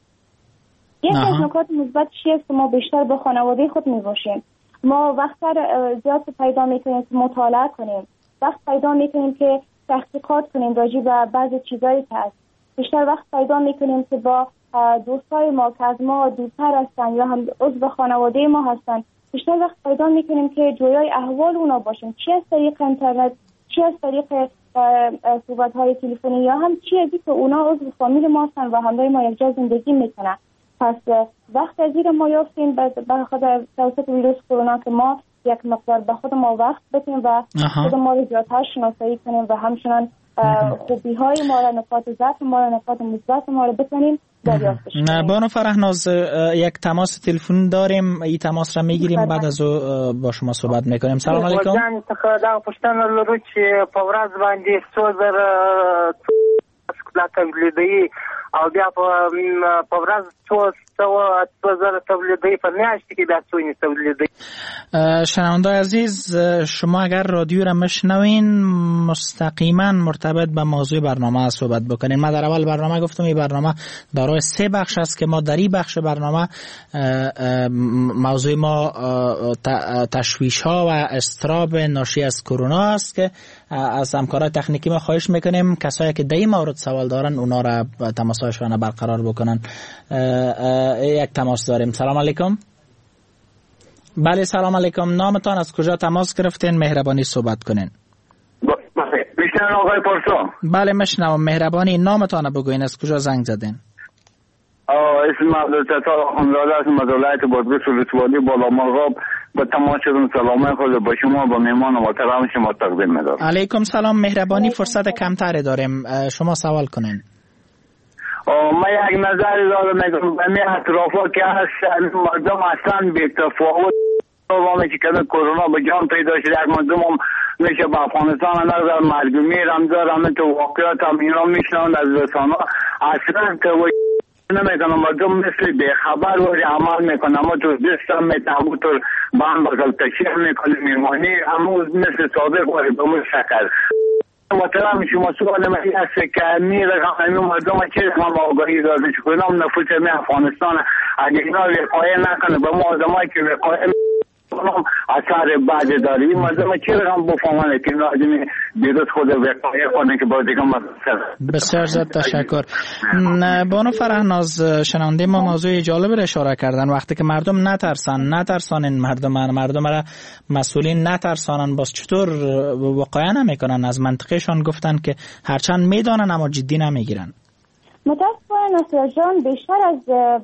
یکی از نکات مثبت چیست که ما بیشتر با خانواده خود میباشیم. ما وقت زیاد پیدا میکنیم که مطالعه کنیم، وقت پیدا میکنیم که تحقیقات کنیم راجع به بعضی چیزایی که هست. بیشتر وقت پیدا میکنیم که با دوستای ما که از ما دورتر هستن یا هم عضو خانواده ما هستن، بیشتر وقت پیدا میکنیم که جویای احوال اونا باشیم، چی از طریق اینترنت، چی از طریق صحبت‌های تلفنی یا هم چی از اینکه اونا عضو فامیل ما هستن و همراه ما یک جا زندگی میکنن. پس وقت از این ما یافتیم به خاطر توسط ویروس کرونا که ما یک مقدار به خود ما وقت بدیم و خود ما رو زیادتر شناسایی کنیم و همچنان خوبی های ما را، نکات ضعف ما را، نکات مثبت ما را بتونیم دریافت کنیم. بانو فرهناز، یک تماس تلفن داریم، این تماس را میگیریم بعد از او با شما صحبت میکنیم. سلام علیکم. جان څخه پښتنه لرو چې په ورځ باندې 3000 تولیدي او بیا په ورځ 2000 تولیدي په میاشت کې بیا څونه تولیدي. شنونده عزیز، شما اگر رادیو را مشنوین مستقیما مرتبط به موضوع برنامه صحبت بکنین. من در اول برنامه گفتم این برنامه دارای 3 بخش است که ما در این بخش برنامه موضوع ما تشویش ها و اضطراب ناشی از کرونا است که از همکارای تکنیکی ما خواهش میکنیم کسایی که در این مورد سوال دارن اونا را تماسهایشان برقرار بکنن. یک تماس داریم. سلام علیکم. بله سلام علیکم. نامتان، از کجا تماس گرفتین؟ مهربانی صحبت کنین. میشنم آقای پرسو؟ بله میشنم. مهربانی نامتان بگوین، از کجا زنگ زدین؟ اسم عبدالستار خانزاده است، مدولایت بادگوش ولسوالی بالا مرغاب. با تمام شدون سلامه خود با شما با مهمان و محترم شما تقدیم می‌دارم. علیکم سلام. مهربانی فرصت کمتری داریم، شما سوال کنین. من یک نظری دارم میگم به اطرافا که هست مردم اصلا بی تفاوت وامی که کنه کرونا به جان پیدا شده. یک مردم هم میشه به افغانستان نظر مرگومی رمزار همه تو واقعیات هم اینا میشنند از رسانه اصلا که نمیکنم. مردم مثل بیخبر واری عمل میکنم. اما تو دستم میتنبو تو بهم بغل تشیح میکنه میمانی اما مثل صادق واری به مو شکر محترم شما سوال من هست که همین مردم چه رقم آگاهی داده چه کنم نفوس می افغانستان اگه اینا وقایه نکنه به ما آدمایی که وقایه کنم اثر بعد داری این مردم چه رقم بفهمانه که اینا آدمی دیروز خود وقایه کنه که با دیگه مدرسه. بسیار زد تشکر. بانو فرهناز، شنونده ما موضوع جالب را اشاره کردن. وقتی که مردم نترسانن مردم را مسئولین نترسانن، باز چطور وقایع نمیکنن؟ از منطقشان گفتن که هرچند میدانن اما جدی نمیگیرن. متاسفانه نصر جان، بیشتر از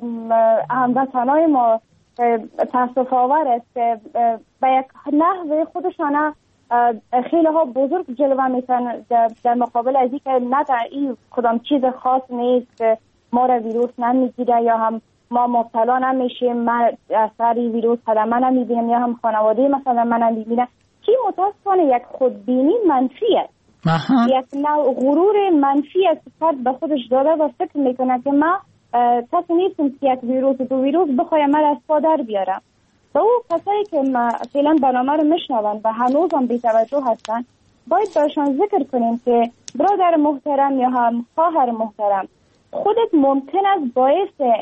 هموطنای ما تاسف آور است که به یک نحو خودشان خیلی ها بزرگ جلوه میتن در مقابل از اینکه نه این کدام چیز خاص نیست، ما را ویروس نمیگیره یا هم ما مبتلا نمیشیم، من اثر ویروس خدمه نمیبینم یا هم خانواده مثلا من نمیبینم. که متاسفانه یک خودبینی منفی است. یک نوع غرور منفی است. فرد به خودش داده و فکر میکنه که ما کسی نیستم که یک ویروس بخوایم من از پا در بیارم. و او کسایی که فعلا برنامه رو میشنون و هنوز هم بی توجه هستن باید برشان ذکر کنیم که برادر محترم یا هم خواهر محترم، خودت ممکن است باعث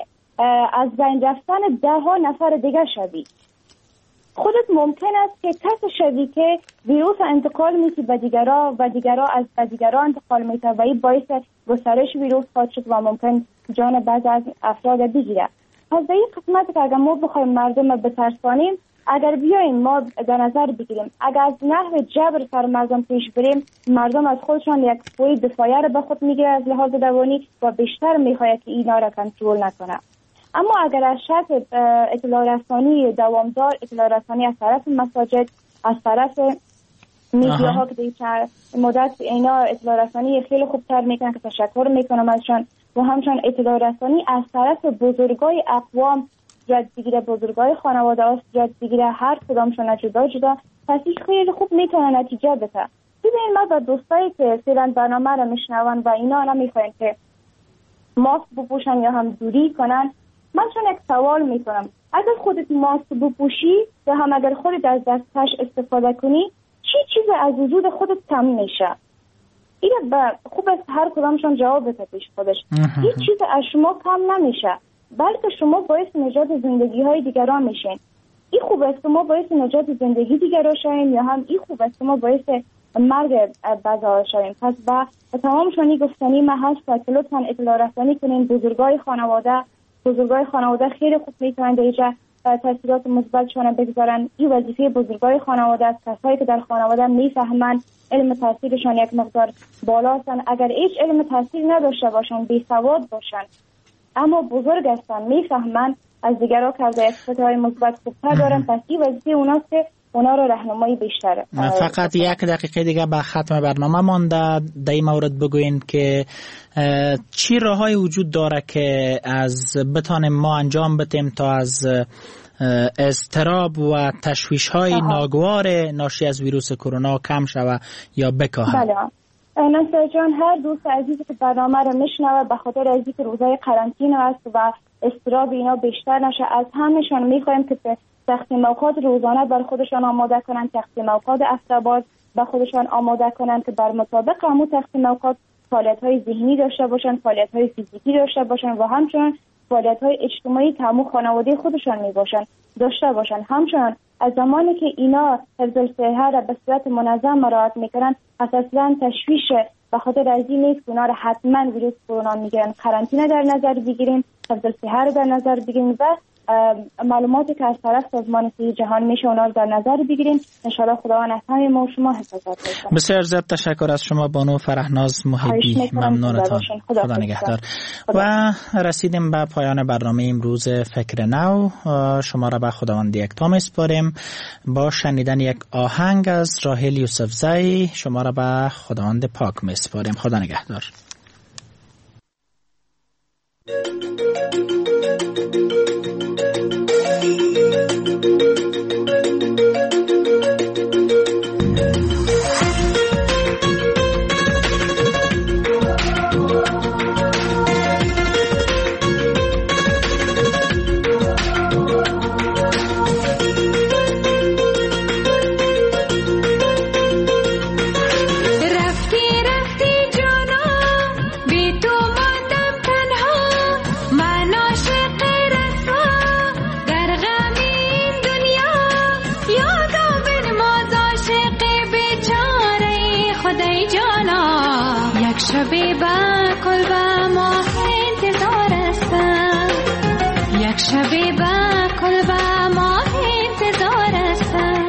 از بین رفتن 10 نفر دیگه شوی. خودت ممکن است که کسی شوی که ویروس انتقال میتی به دیگران و دیگران از دیگران انتقال میته و این باعث گسترش ویروس خواهد شد و ممکن جان بعضی از افراد بگیره. پس در این قسمت که اگر ما بخوایم مردم بترسانیم، اگر بیاییم ما در نظر بگیریم اگر از نحو جبر سر مردم پیش بریم، مردم از خودشان یک قوی دفاعی را به خود میگیره از لحاظ روانی و بیشتر میخواهد که اینا را کنترل نکنه. اما اگر از شرط اطلاع رسانی دوامدار، اطلاع رسانی از طرف مساجد، از طرف میدیاها که دیگر مدت اینا اطلاع رسانی خیلی خوبتر میکنن که تشکر میکنم ازشان، و همچنان اطلاع رسانی از طرف بزرگای اقوام جد بگیره، بزرگای خانواده هاست جد بگیره، هر کدامشون جدا جدا، پس این خیلی خوب میتونه نتیجه بده. ببین ما با دوستایی که فعلا برنامه رو میشنون و اینا نمیخواین که ماسک بپوشن یا هم دوری کنن، من چون یک سوال میکنم، اگر خودت ماسک بپوشی یا هم اگر خودت از دستکش استفاده کنی، چی چیز از وجود خودت کم میشه؟ اینه خوب است هر کدامشون جواب بده پیش خودش. هیچ چیز از شما کم نمیشه، بلکه شما باعث نجات زندگی های دیگران میشین. این خوب است که ما باعث نجات زندگی دیگران شویم یا هم این خوب است که ما باعث مرگ بعضا شویم. پس با تمام شانی گفتنی من هست که لطفاً اطلاع رسانی کنین. بزرگای خانواده خیلی خوب میتونن در اینجا تاثیرات مثبتشون بگذارن. این وظیفه بزرگای خانواده است، کسایی که در خانواده میفهمن علم تاثیرشون یک مقدار بالاستن. اگر هیچ علم تاثیر نداشته باشن، بی سواد باشن، اما بزرگ هستن، میفهمن، از دیگران کرده های مثبت خوبتر دارن، پس این وظیفه اوناست که اونا رو راهنمایی بیشتره. فقط 1 دقیقه دیگه به ختم برنامه مانده. در این مورد بگوین که چی راههای وجود داره که از بتانیم ما انجام بدیم تا از اضطراب و تشویش‌های ناگوار ناشی از ویروس کرونا کم شود یا بکاهد؟ بله نصر جان، هر دوست عزیزی که برنامه رو میشنوه به خاطر از اینکه روزهای قرنطینه است و اضطراب اینا بیشتر نشه، از همشون میخوایم که تقسیم اوقات روزانه بر خودشان آماده کنن، تقسیم اوقات افترباز به خودشان آماده کنن که بر مطابق همون تقسیم اوقات فعالیت‌های ذهنی داشته باشن، فعالیت‌های فیزیکی داشته باشن و همچنین فعالیت‌های اجتماعی که همون خانواده خودشان داشته باشن. همچنین از زمانی که اینا حفظ الصحه را به صورت منظم مراعات میکنن، اصلا تشویش به خاطر از این نیست که اونا را حتما ویروس کرونا میگیرن. قرنطینه در نظر بگیریم، حفظ الصحه را در نظر بگیریم و معلوماتی که از طرف سازمان صحت جهانی میشه اونا رو در نظر بگیریم. ان شاء الله خداوند از همه ما و شما حفاظت کنه. بسیار زیاد تشکر از شما بانو فرهناز محبی، ممنونتان. خدا نگهدار. و رسیدیم به پایان برنامه امروز فکر نو. شما را به خداوند یکتا میسپاریم. با شنیدن یک آهنگ از راهیل یوسفزئی شما را به خداوند پاک میسپاریم. خدا نگهدار. شبی با کل با ماه انتظار هستم، یک شبی با کل با ماه انتظار هستم.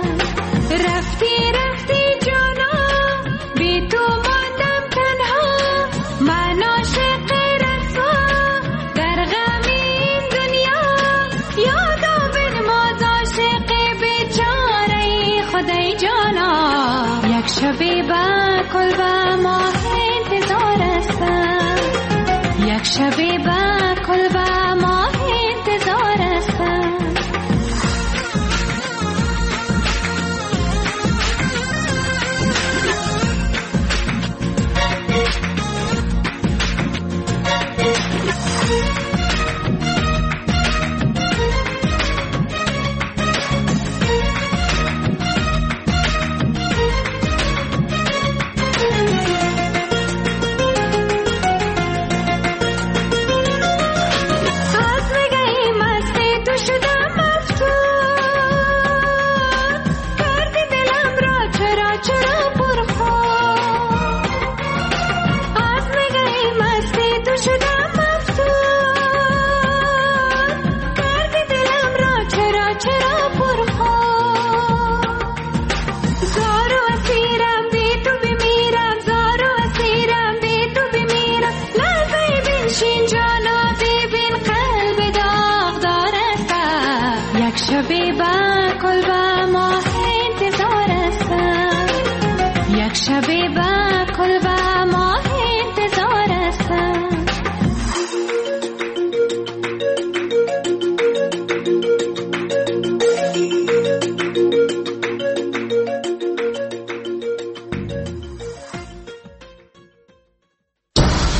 رفتی جانا بی تو ماندم تنها، من عاشق رسوا در غم این دنیا. یادم نماز عاشق بیچاره خدای جانا، یک شبی با کل با ماه یک شبی